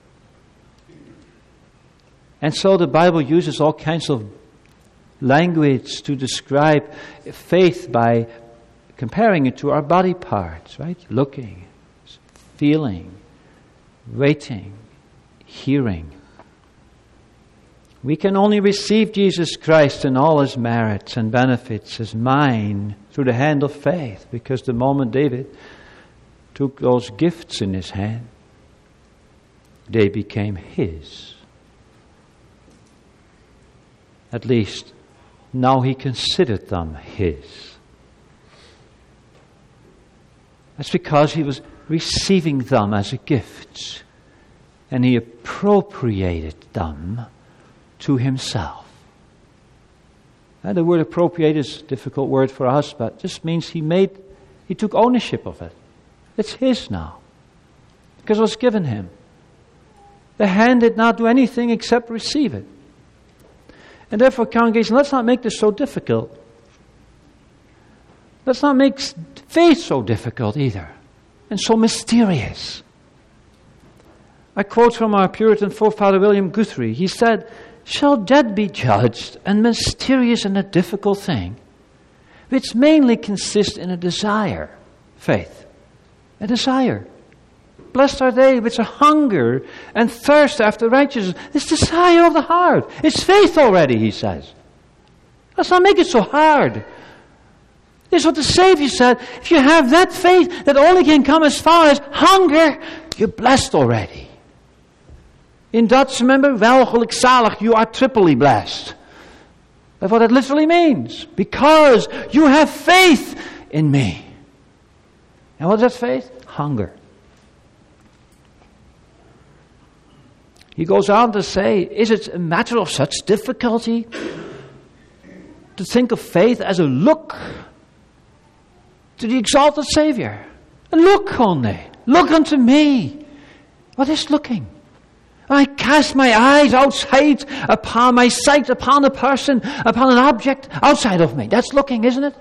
And so the Bible uses all kinds of language to describe faith by comparing it to our body parts, right? Looking, feeling, waiting, hearing. We can only receive Jesus Christ and all His merits and benefits as mine through the hand of faith, because the moment David took those gifts in his hand, they became his. At least, now he considered them his. That's because he was receiving them as a gift, and he appropriated them to himself. And the word appropriate is a difficult word for us, but it just means he made, he took ownership of it. It's his now, because it was given him. The hand did not do anything except receive it. And therefore, congregation, let's not make this so difficult. Let's not make faith so difficult either, and so mysterious. I quote from our Puritan forefather William Guthrie. He said, "Shall dead be judged and mysterious and a difficult thing, which mainly consists in a desire, faith, a desire. Blessed are they which are hunger and thirst after righteousness." It's desire of the heart. It's faith already, he says. Let's not make it so hard. This is what the Savior said. If you have that faith that only can come as far as hunger, you're blessed already. In Dutch, remember, welgelijk zalig, you are triply blessed. That's what it literally means. Because you have faith in me. And what is that faith? Hunger. He goes on to say, is it a matter of such difficulty to think of faith as a look to the exalted Savior? A look only. Look unto me. What is looking? I cast my eyes outside upon my sight, upon a person, upon an object outside of me. That's looking, isn't it?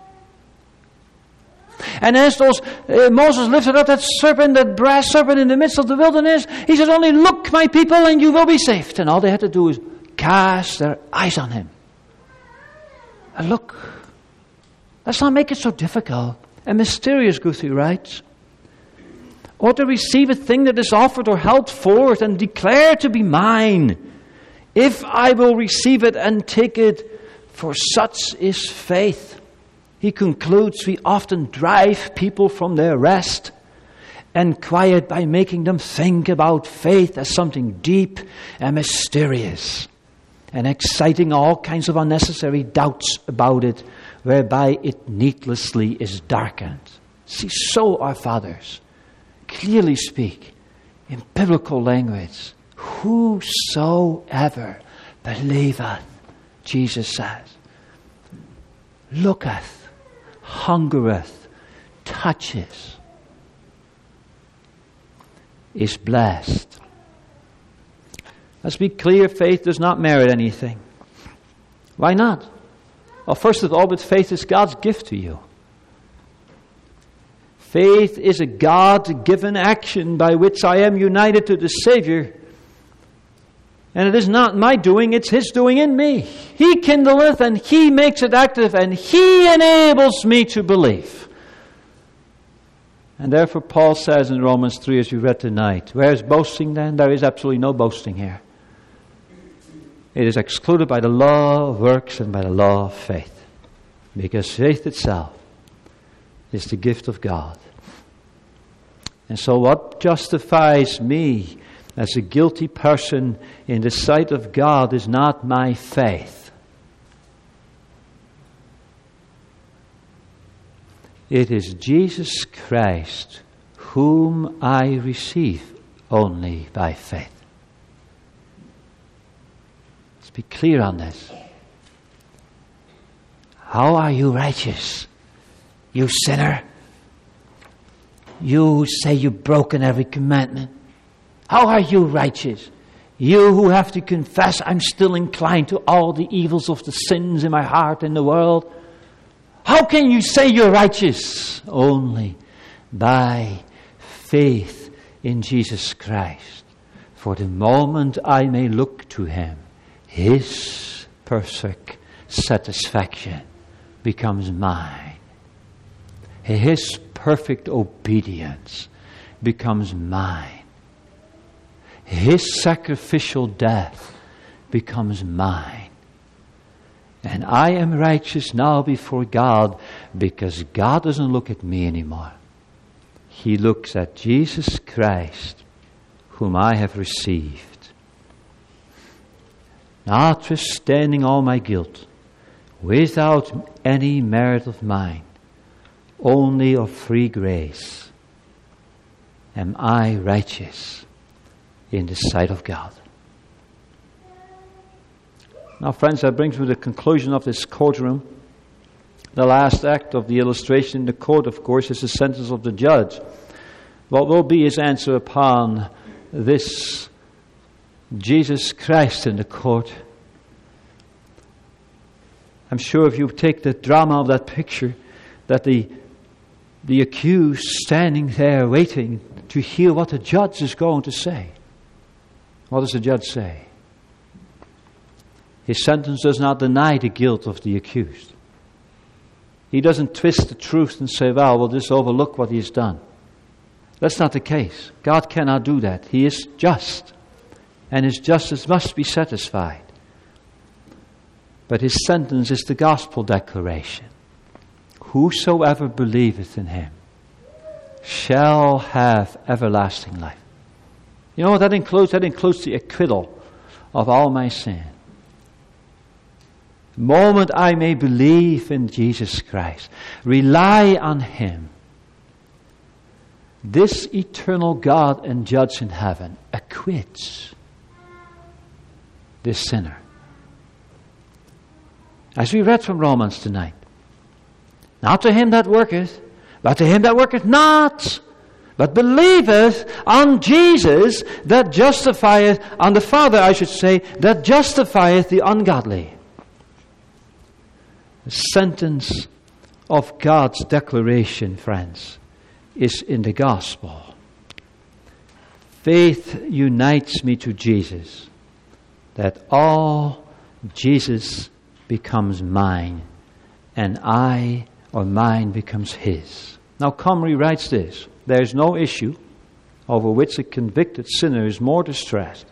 And as those uh, Moses lifted up that serpent, that brass serpent in the midst of the wilderness, he said, "Only look, my people, and you will be saved." And all they had to do is cast their eyes on him. And look. Let's not make it so difficult and mysterious, Guthrie writes. Or to receive a thing that is offered or held forth and declare to be mine, if I will receive it and take it, for such is faith. He concludes, we often drive people from their rest and quiet by making them think about faith as something deep and mysterious, and exciting all kinds of unnecessary doubts about it, whereby it needlessly is darkened. See, so our fathers clearly speak in biblical language, whosoever believeth, Jesus says, looketh, hungereth, touches, is blessed. Let's be clear, faith does not merit anything. Why not? Well, first of all, but faith is God's gift to you. Faith is a God-given action by which I am united to the Savior. And it is not my doing, it's His doing in me. He kindleth and He makes it active and He enables me to believe. And therefore Paul says in Romans three, as we read tonight, where is boasting then? There is absolutely no boasting here. It is excluded by the law of works and by the law of faith. Because faith itself is the gift of God. And so what justifies me as a guilty person in the sight of God is not my faith. It is Jesus Christ whom I receive only by faith. Let's be clear on this. How are you righteous, you sinner? You who say you've broken every commandment. How are you righteous? You who have to confess, I'm still inclined to all the evils of the sins in my heart and the world. How can you say you're righteous? Only by faith in Jesus Christ. For the moment I may look to Him, His perfect satisfaction becomes mine. His perfect obedience becomes mine. His sacrificial death becomes mine. And I am righteous now before God because God doesn't look at me anymore. He looks at Jesus Christ, whom I have received. Notwithstanding all my guilt, without any merit of mine, only of free grace, am I righteous in the sight of God. Now, friends, that brings me to the conclusion of this courtroom. The last act of the illustration in the court, of course, is the sentence of the judge. What will be his answer upon this Jesus Christ in the court? I'm sure if you take the drama of that picture, that the the accused standing there waiting to hear what the judge is going to say. What does the judge say? His sentence does not deny the guilt of the accused. He doesn't twist the truth and say, well, we'll just overlook what he's done. That's not the case. God cannot do that. He is just. And His justice must be satisfied. But His sentence is the gospel declaration. Whosoever believeth in Him shall have everlasting life. You know what that includes? That includes the acquittal of all my sin. The moment I may believe in Jesus Christ, rely on Him, this eternal God and Judge in heaven acquits this sinner. As we read from Romans tonight, not to him that worketh, but to him that worketh not, but believeth on Jesus that justifieth, on the Father, I should say, that justifieth the ungodly. The sentence of God's declaration, friends, is in the gospel. Faith unites me to Jesus, that all Jesus becomes mine, and I or mine becomes His. Now Comrie writes this: there is no issue over which a convicted sinner is more distressed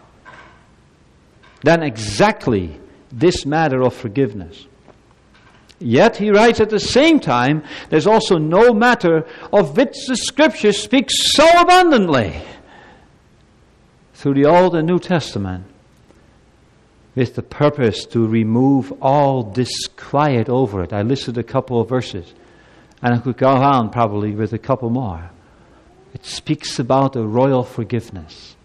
than exactly this matter of forgiveness. Yet, he writes at the same time, there's also no matter of which the Scripture speaks so abundantly through the Old and New Testament, with the purpose to remove all disquiet over it. I listed a couple of verses, and I could go on probably with a couple more. It speaks about the royal forgiveness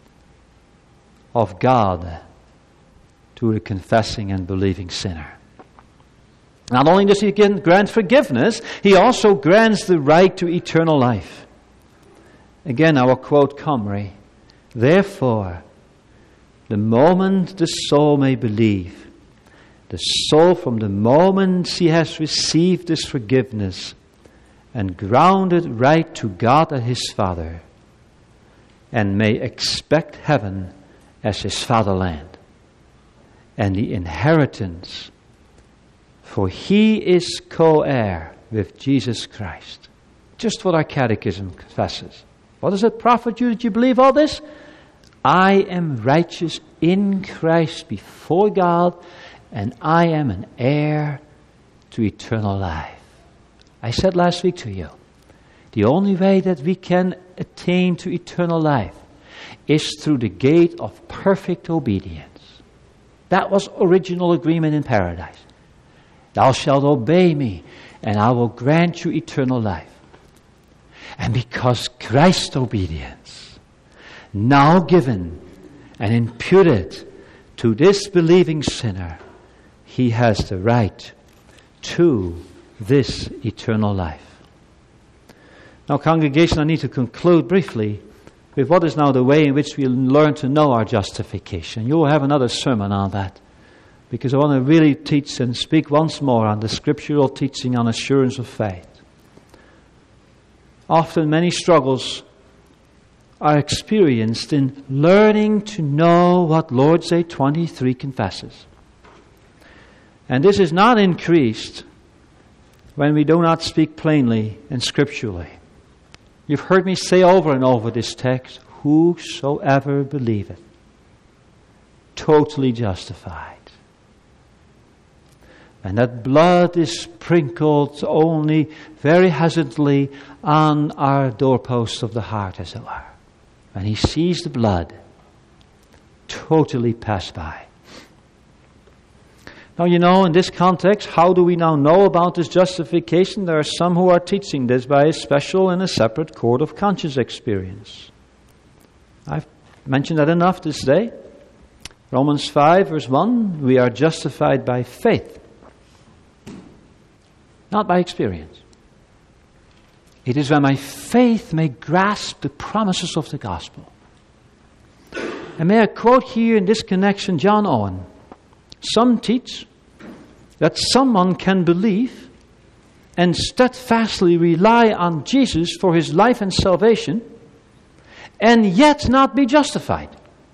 of God to a confessing and believing sinner. Not only does He grant forgiveness, He also grants the right to eternal life. Again, I will quote Comrie. Therefore, the moment the soul may believe, the soul from the moment she has received this forgiveness and grounded right to God as His Father, and may expect heaven as His fatherland, and the inheritance, for He is co-heir with Jesus Christ. Just what our catechism confesses. What does it profit you that you believe all this? I am righteous in Christ before God, and I am an heir to eternal life. I said last week to you, the only way that we can attain to eternal life is through the gate of perfect obedience. That was original agreement in paradise. Thou shalt obey me, and I will grant you eternal life. And because Christ's obedience, now given and imputed to this believing sinner, he has the right to this eternal life. Now, congregation, I need to conclude briefly with what is now the way in which we learn to know our justification. You will have another sermon on that, because I want to really teach and speak once more on the scriptural teaching on assurance of faith. Often many struggles are experienced in learning to know what Lord's Day twenty-three confesses. And this is not increased when we do not speak plainly and scripturally. You've heard me say over and over this text, whosoever believeth, totally justified. And that blood is sprinkled only very hesitantly on our doorposts of the heart, as it were. When he sees the blood, totally pass by. Now, you know, in this context, how do we now know about this justification? There are some who are teaching this by a special and a separate court of conscience experience. I've mentioned that enough this day. Romans five, verse one, we are justified by faith, not by experience. It is when my faith may grasp the promises of the gospel. And may I quote here in this connection John Owen. Some teach that someone can believe and steadfastly rely on Jesus for his life and salvation and yet not be justified.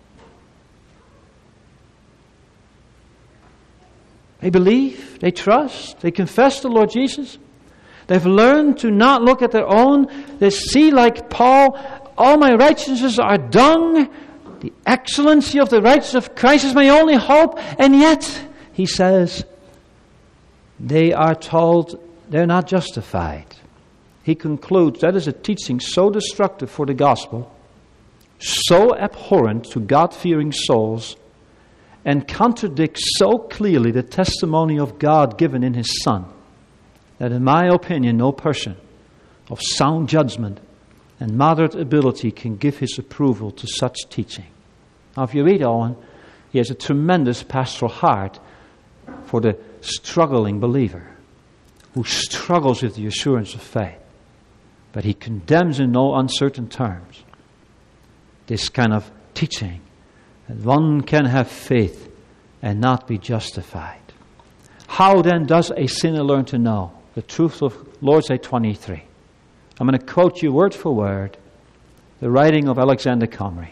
They believe, they trust, they confess the Lord Jesus. They've learned to not look at their own. They see, like Paul, all my righteousnesses are dung. The excellency of the righteousness of Christ is my only hope. And yet, he says, they are told they're not justified. He concludes that is a teaching so destructive for the gospel, so abhorrent to God-fearing souls, and contradicts so clearly the testimony of God given in His Son, that in my opinion, no person of sound judgment and moderate ability can give his approval to such teaching. Now, if you read Owen, he has a tremendous pastoral heart for the struggling believer who struggles with the assurance of faith. But he condemns in no uncertain terms this kind of teaching, that one can have faith and not be justified. How then does a sinner learn to know the truth of Lord's Day twenty-three? I'm going to quote you word for word the writing of Alexander Comrie.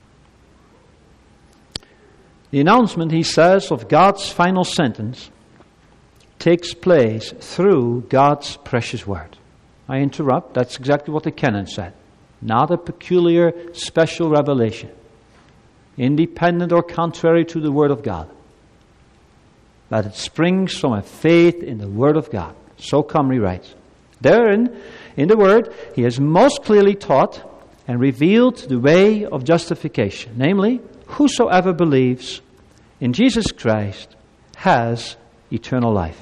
The announcement, he says, of God's final sentence takes place through God's precious word. I interrupt. That's exactly what the canon said. Not a peculiar, special revelation, independent or contrary to the Word of God, but it springs from a faith in the Word of God. So Comrie writes. Therein, in the Word, he has most clearly taught and revealed the way of justification. Namely, whosoever believes in Jesus Christ has eternal life.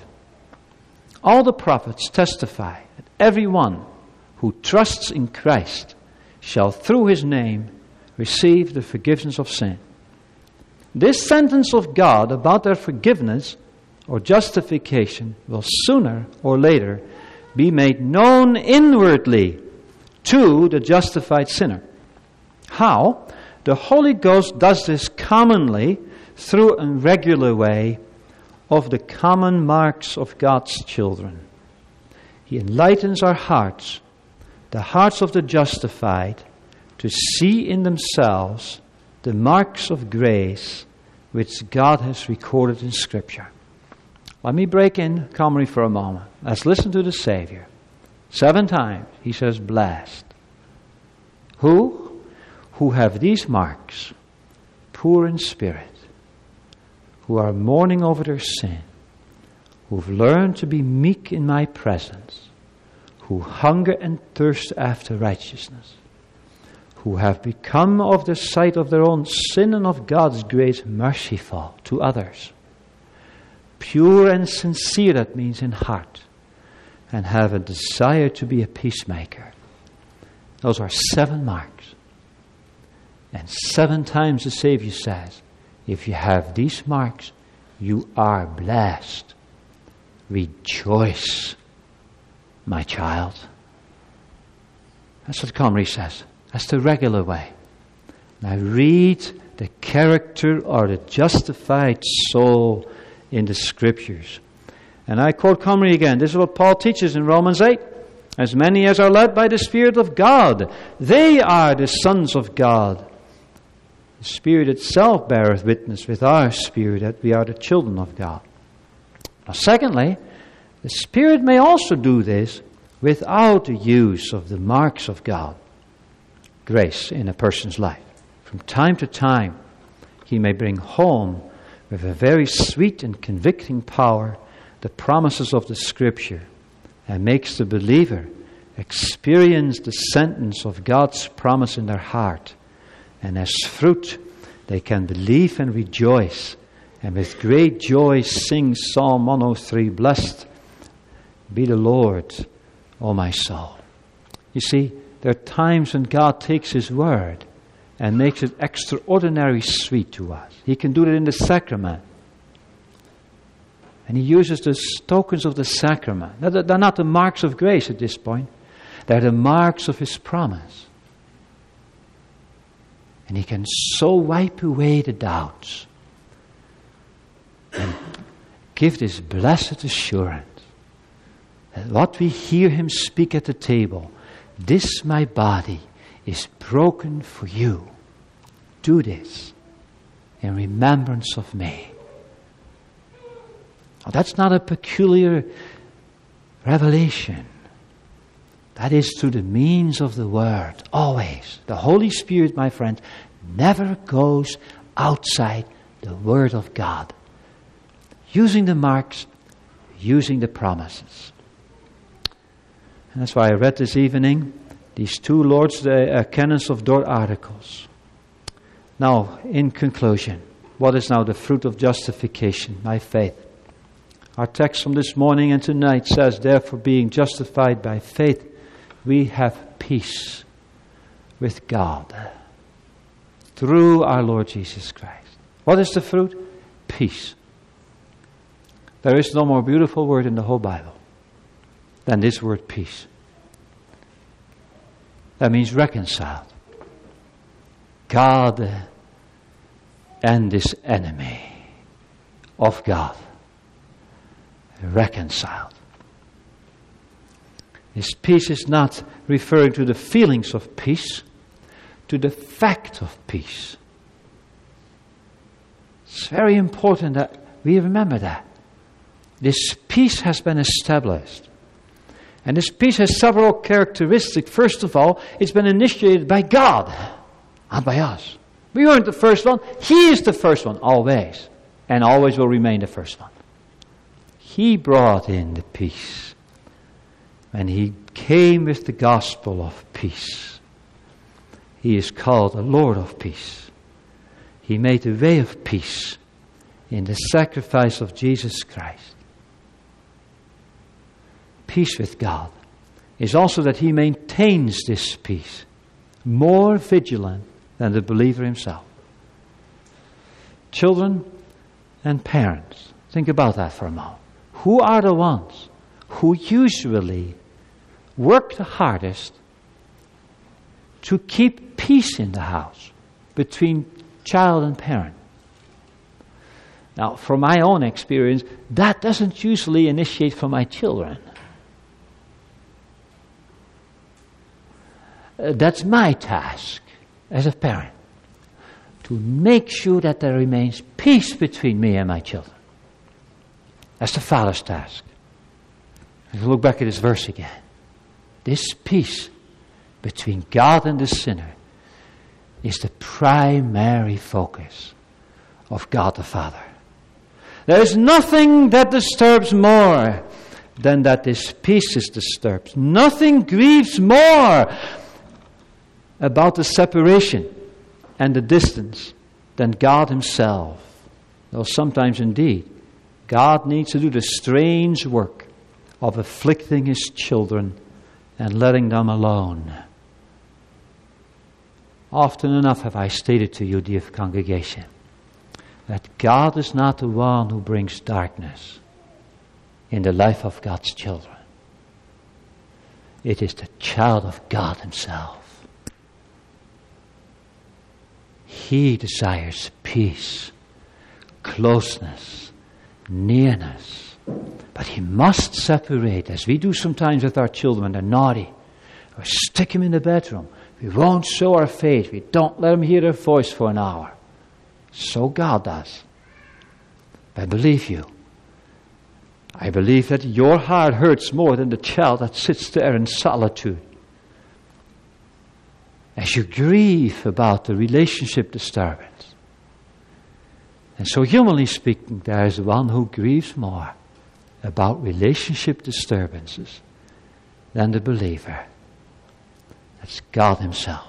All the prophets testify that everyone who trusts in Christ shall through his name receive the forgiveness of sin. This sentence of God about their forgiveness or justification will sooner or later be made known inwardly to the justified sinner. How? The Holy Ghost does this commonly through a regular way of the common marks of God's children. He enlightens our hearts, the hearts of the justified, to see in themselves the marks of grace which God has recorded in Scripture. Let me break in comedy for a moment. Let's listen to the Savior. Seven times he says, blessed. Who? Who have these marks, poor in spirit, who are mourning over their sin, who've learned to be meek in my presence, who hunger and thirst after righteousness, who have become of the sight of their own sin and of God's grace merciful to others. Pure and sincere, that means in heart, and have a desire to be a peacemaker. Those are seven marks. And seven times the Savior says, if you have these marks, you are blessed. Rejoice, my child. That's what Connery says. That's the regular way. Now read the character or the justified soul in the Scriptures. And I quote Connery again. This is what Paul teaches in Romans eight. As many as are led by the Spirit of God, they are the sons of God. The Spirit itself beareth witness with our spirit that we are the children of God. Now, secondly, the Spirit may also do this without the use of the marks of God, grace in a person's life. From time to time, He may bring home with a very sweet and convicting power the promises of the Scripture and makes the believer experience the sentence of God's promise in their heart. And as fruit, they can believe and rejoice, and with great joy sing Psalm one oh three, blessed be the Lord, O my soul. You see, there are times when God takes His word and makes it extraordinarily sweet to us. He can do it in the sacrament. And He uses the tokens of the sacrament. They're not the marks of grace at this point. They're the marks of His promise. And He can so wipe away the doubts and give this blessed assurance that what we hear Him speak at the table, this my body is broken for you. Do this in remembrance of me. Now, that's not a peculiar revelation. That is through the means of the Word, always. The Holy Spirit, my friend, never goes outside the Word of God. Using the marks, using the promises. And that's why I read this evening these two Lord's uh, Canons of Dort articles. Now, in conclusion, what is now the fruit of justification? My faith. Our text from this morning and tonight says, therefore, being justified by faith, we have peace with God through our Lord Jesus Christ. What is the fruit? Peace. There is no more beautiful word in the whole Bible than this word peace. That means reconciled. God and this enemy of God. Reconciled. This peace is not referring to the feelings of peace, to the fact of peace. It's very important that we remember that. This peace has been established. And this peace has several characteristics. First of all, it's been initiated by God, not by us. We weren't the first one. He is the first one, always. And always will remain the first one. He brought in the peace. And He came with the gospel of peace. He is called the Lord of peace. He made the way of peace in the sacrifice of Jesus Christ. Peace with God is also that He maintains this peace more vigilant than the believer himself. Children and parents, think about that for a moment. Who are the ones who usually work the hardest to keep peace in the house between child and parent? Now, from my own experience, that doesn't usually initiate from my children. Uh, that's my task as a parent, to make sure that there remains peace between me and my children. That's the father's task. If you look back at this verse again, this peace between God and the sinner is the primary focus of God the Father. There is nothing that disturbs more than that this peace is disturbed. Nothing grieves more about the separation and the distance than God himself. Though sometimes indeed, God needs to do the strange work of afflicting his children and letting them alone. Often enough have I stated to you, dear congregation, that God is not the one who brings darkness in the life of God's children. It is the child of God himself. He desires peace, closeness, nearness. But he must separate, as we do sometimes with our children when they're naughty. We stick them in the bedroom. We won't show our faith. We don't let them hear their voice for an hour. So God does. I believe you. I believe that your heart hurts more than the child that sits there in solitude. As you grieve about the relationship disturbance. And so humanly speaking, there is one who grieves more about relationship disturbances than the believer. That's God himself.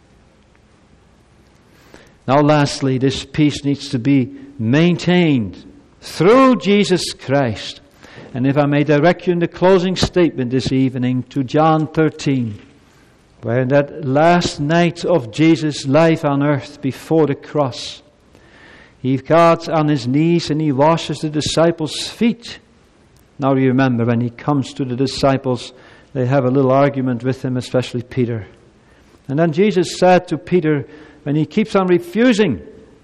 Now lastly, this peace needs to be maintained through Jesus Christ. And if I may direct you in the closing statement this evening to John thirteen, where in that last night of Jesus' life on earth before the cross, he got on his knees and he washes the disciples' feet. Now you remember when he comes to the disciples, they have a little argument with him, especially Peter. And then Jesus said to Peter, when he keeps on refusing,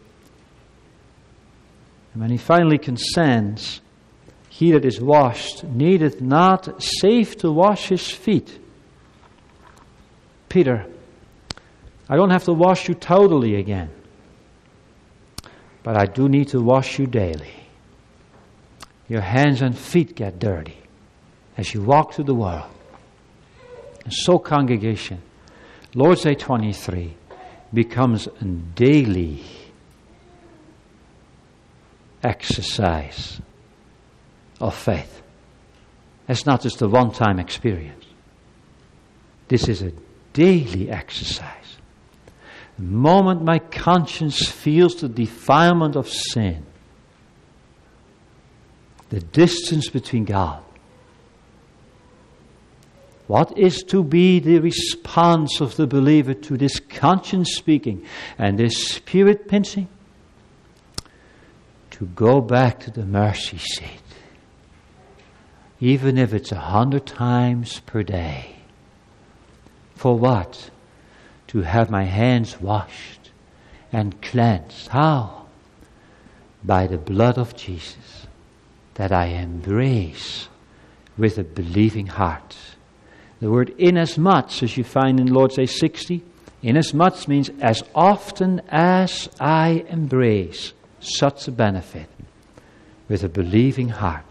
and when he finally consents, he that is washed needeth not save to wash his feet. Peter, I don't have to wash you totally again, but I do need to wash you daily. Your hands and feet get dirty as you walk through the world. And so, congregation, Lord's Day twenty-three becomes a daily exercise of faith. It's not just a one-time experience. This is a daily exercise. The moment my conscience feels the defilement of sin, the distance between God, what is to be the response of the believer to this conscience speaking and this spirit pinching? To go back to the mercy seat, even if it's a hundred times per day. For what? To have my hands washed and cleansed. How? By the blood of Jesus that I embrace with a believing heart. The word inasmuch, as you find in Lord's Day sixty, inasmuch means as often as I embrace such a benefit with a believing heart.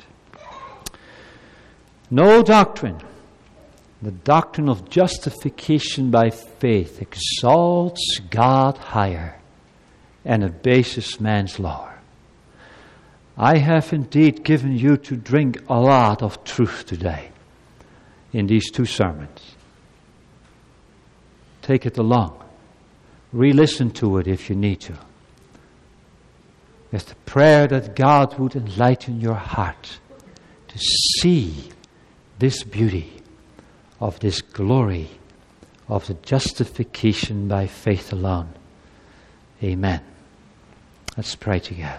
No doctrine, the doctrine of justification by faith, exalts God higher and abases man's lower. I have indeed given you to drink a lot of truth today in these two sermons. Take it along. Re-listen to it if you need to. With the prayer that God would enlighten your heart to see this beauty of this glory of the justification by faith alone. Amen. Let's pray together.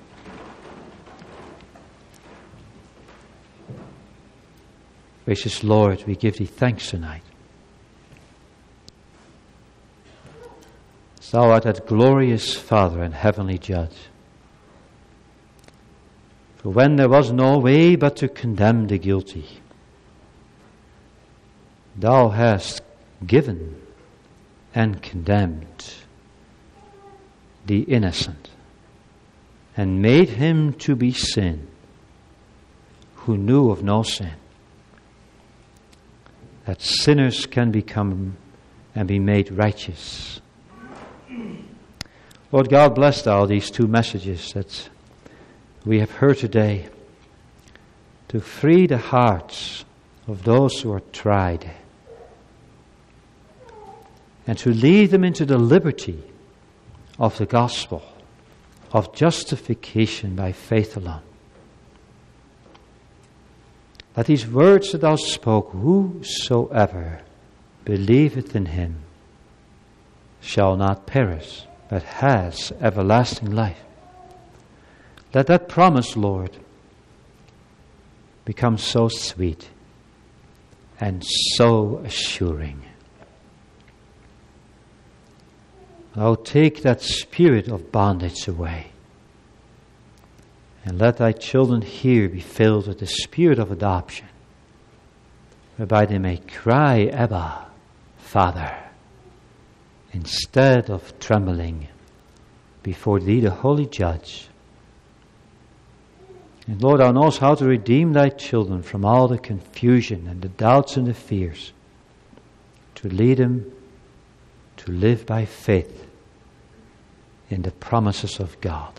Gracious Lord, we give Thee thanks tonight. Thou art that glorious Father and heavenly Judge. For when there was no way but to condemn the guilty, Thou hast given and condemned the innocent, and made him to be sin who knew of no sin, that sinners can become and be made righteous. Lord God, bless Thou these two messages that we have heard today, to free the hearts of those who are tried, and to lead them into the liberty of the gospel of justification by faith alone. That these words that Thou spoke, whosoever believeth in Him shall not perish, but has everlasting life. Let that promise, Lord, become so sweet and so assuring. Oh, take that spirit of bondage away, and let Thy children here be filled with the spirit of adoption, whereby they may cry, Abba, Father, instead of trembling before Thee, the Holy Judge. And Lord, Thou knowest how to redeem Thy children from all the confusion and the doubts and the fears, to lead them to live by faith in the promises of God.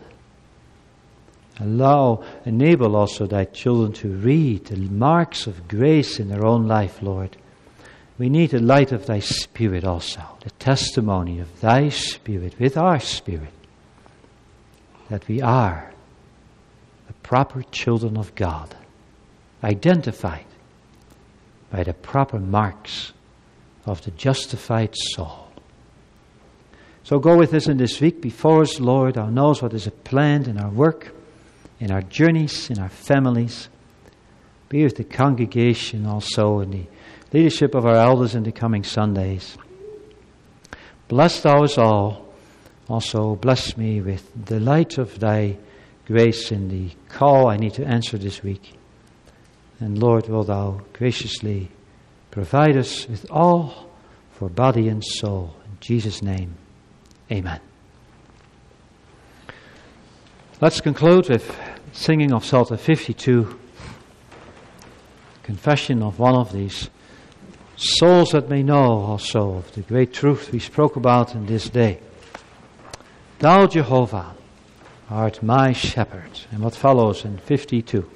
Allow, enable also Thy children to read the marks of grace in their own life, Lord. We need the light of Thy Spirit also, the testimony of Thy Spirit with our spirit, that we are the proper children of God, identified by the proper marks of the justified soul. So go with us in this week before us, Lord. Thou knows what is planned in our work, in our journeys, in our families. Be with the congregation also, in the leadership of our elders in the coming Sundays. Bless Thou us all. Also bless me with the light of Thy grace in the call I need to answer this week. And Lord, will Thou graciously provide us with all for body and soul. In Jesus' name, amen. Let's conclude with singing of Psalter fifty-two, confession of one of these souls that may know also of the great truth we spoke about in this day. Thou, Jehovah, art my shepherd. And what follows in fifty-two.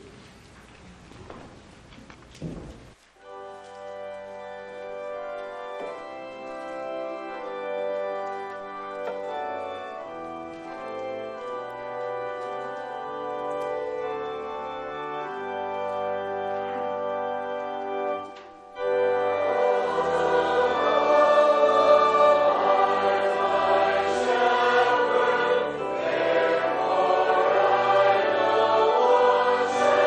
Therefore I know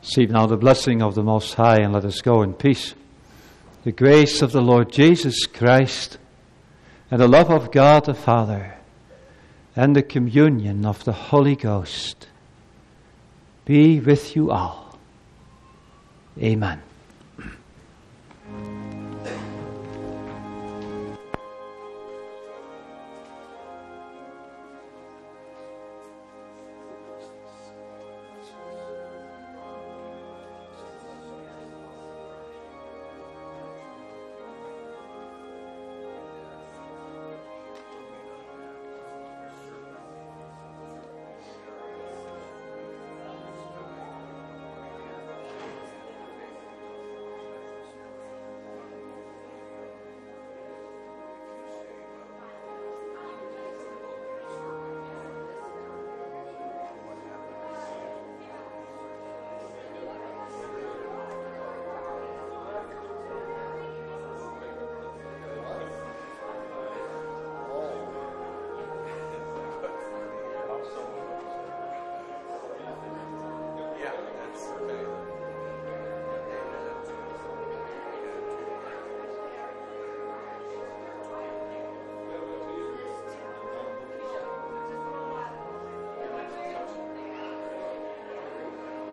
Receive now the blessing of the Most High, and let us go in peace. The grace of the Lord Jesus Christ, and the love of God the Father, and the communion of the Holy Ghost be with you all. Amen.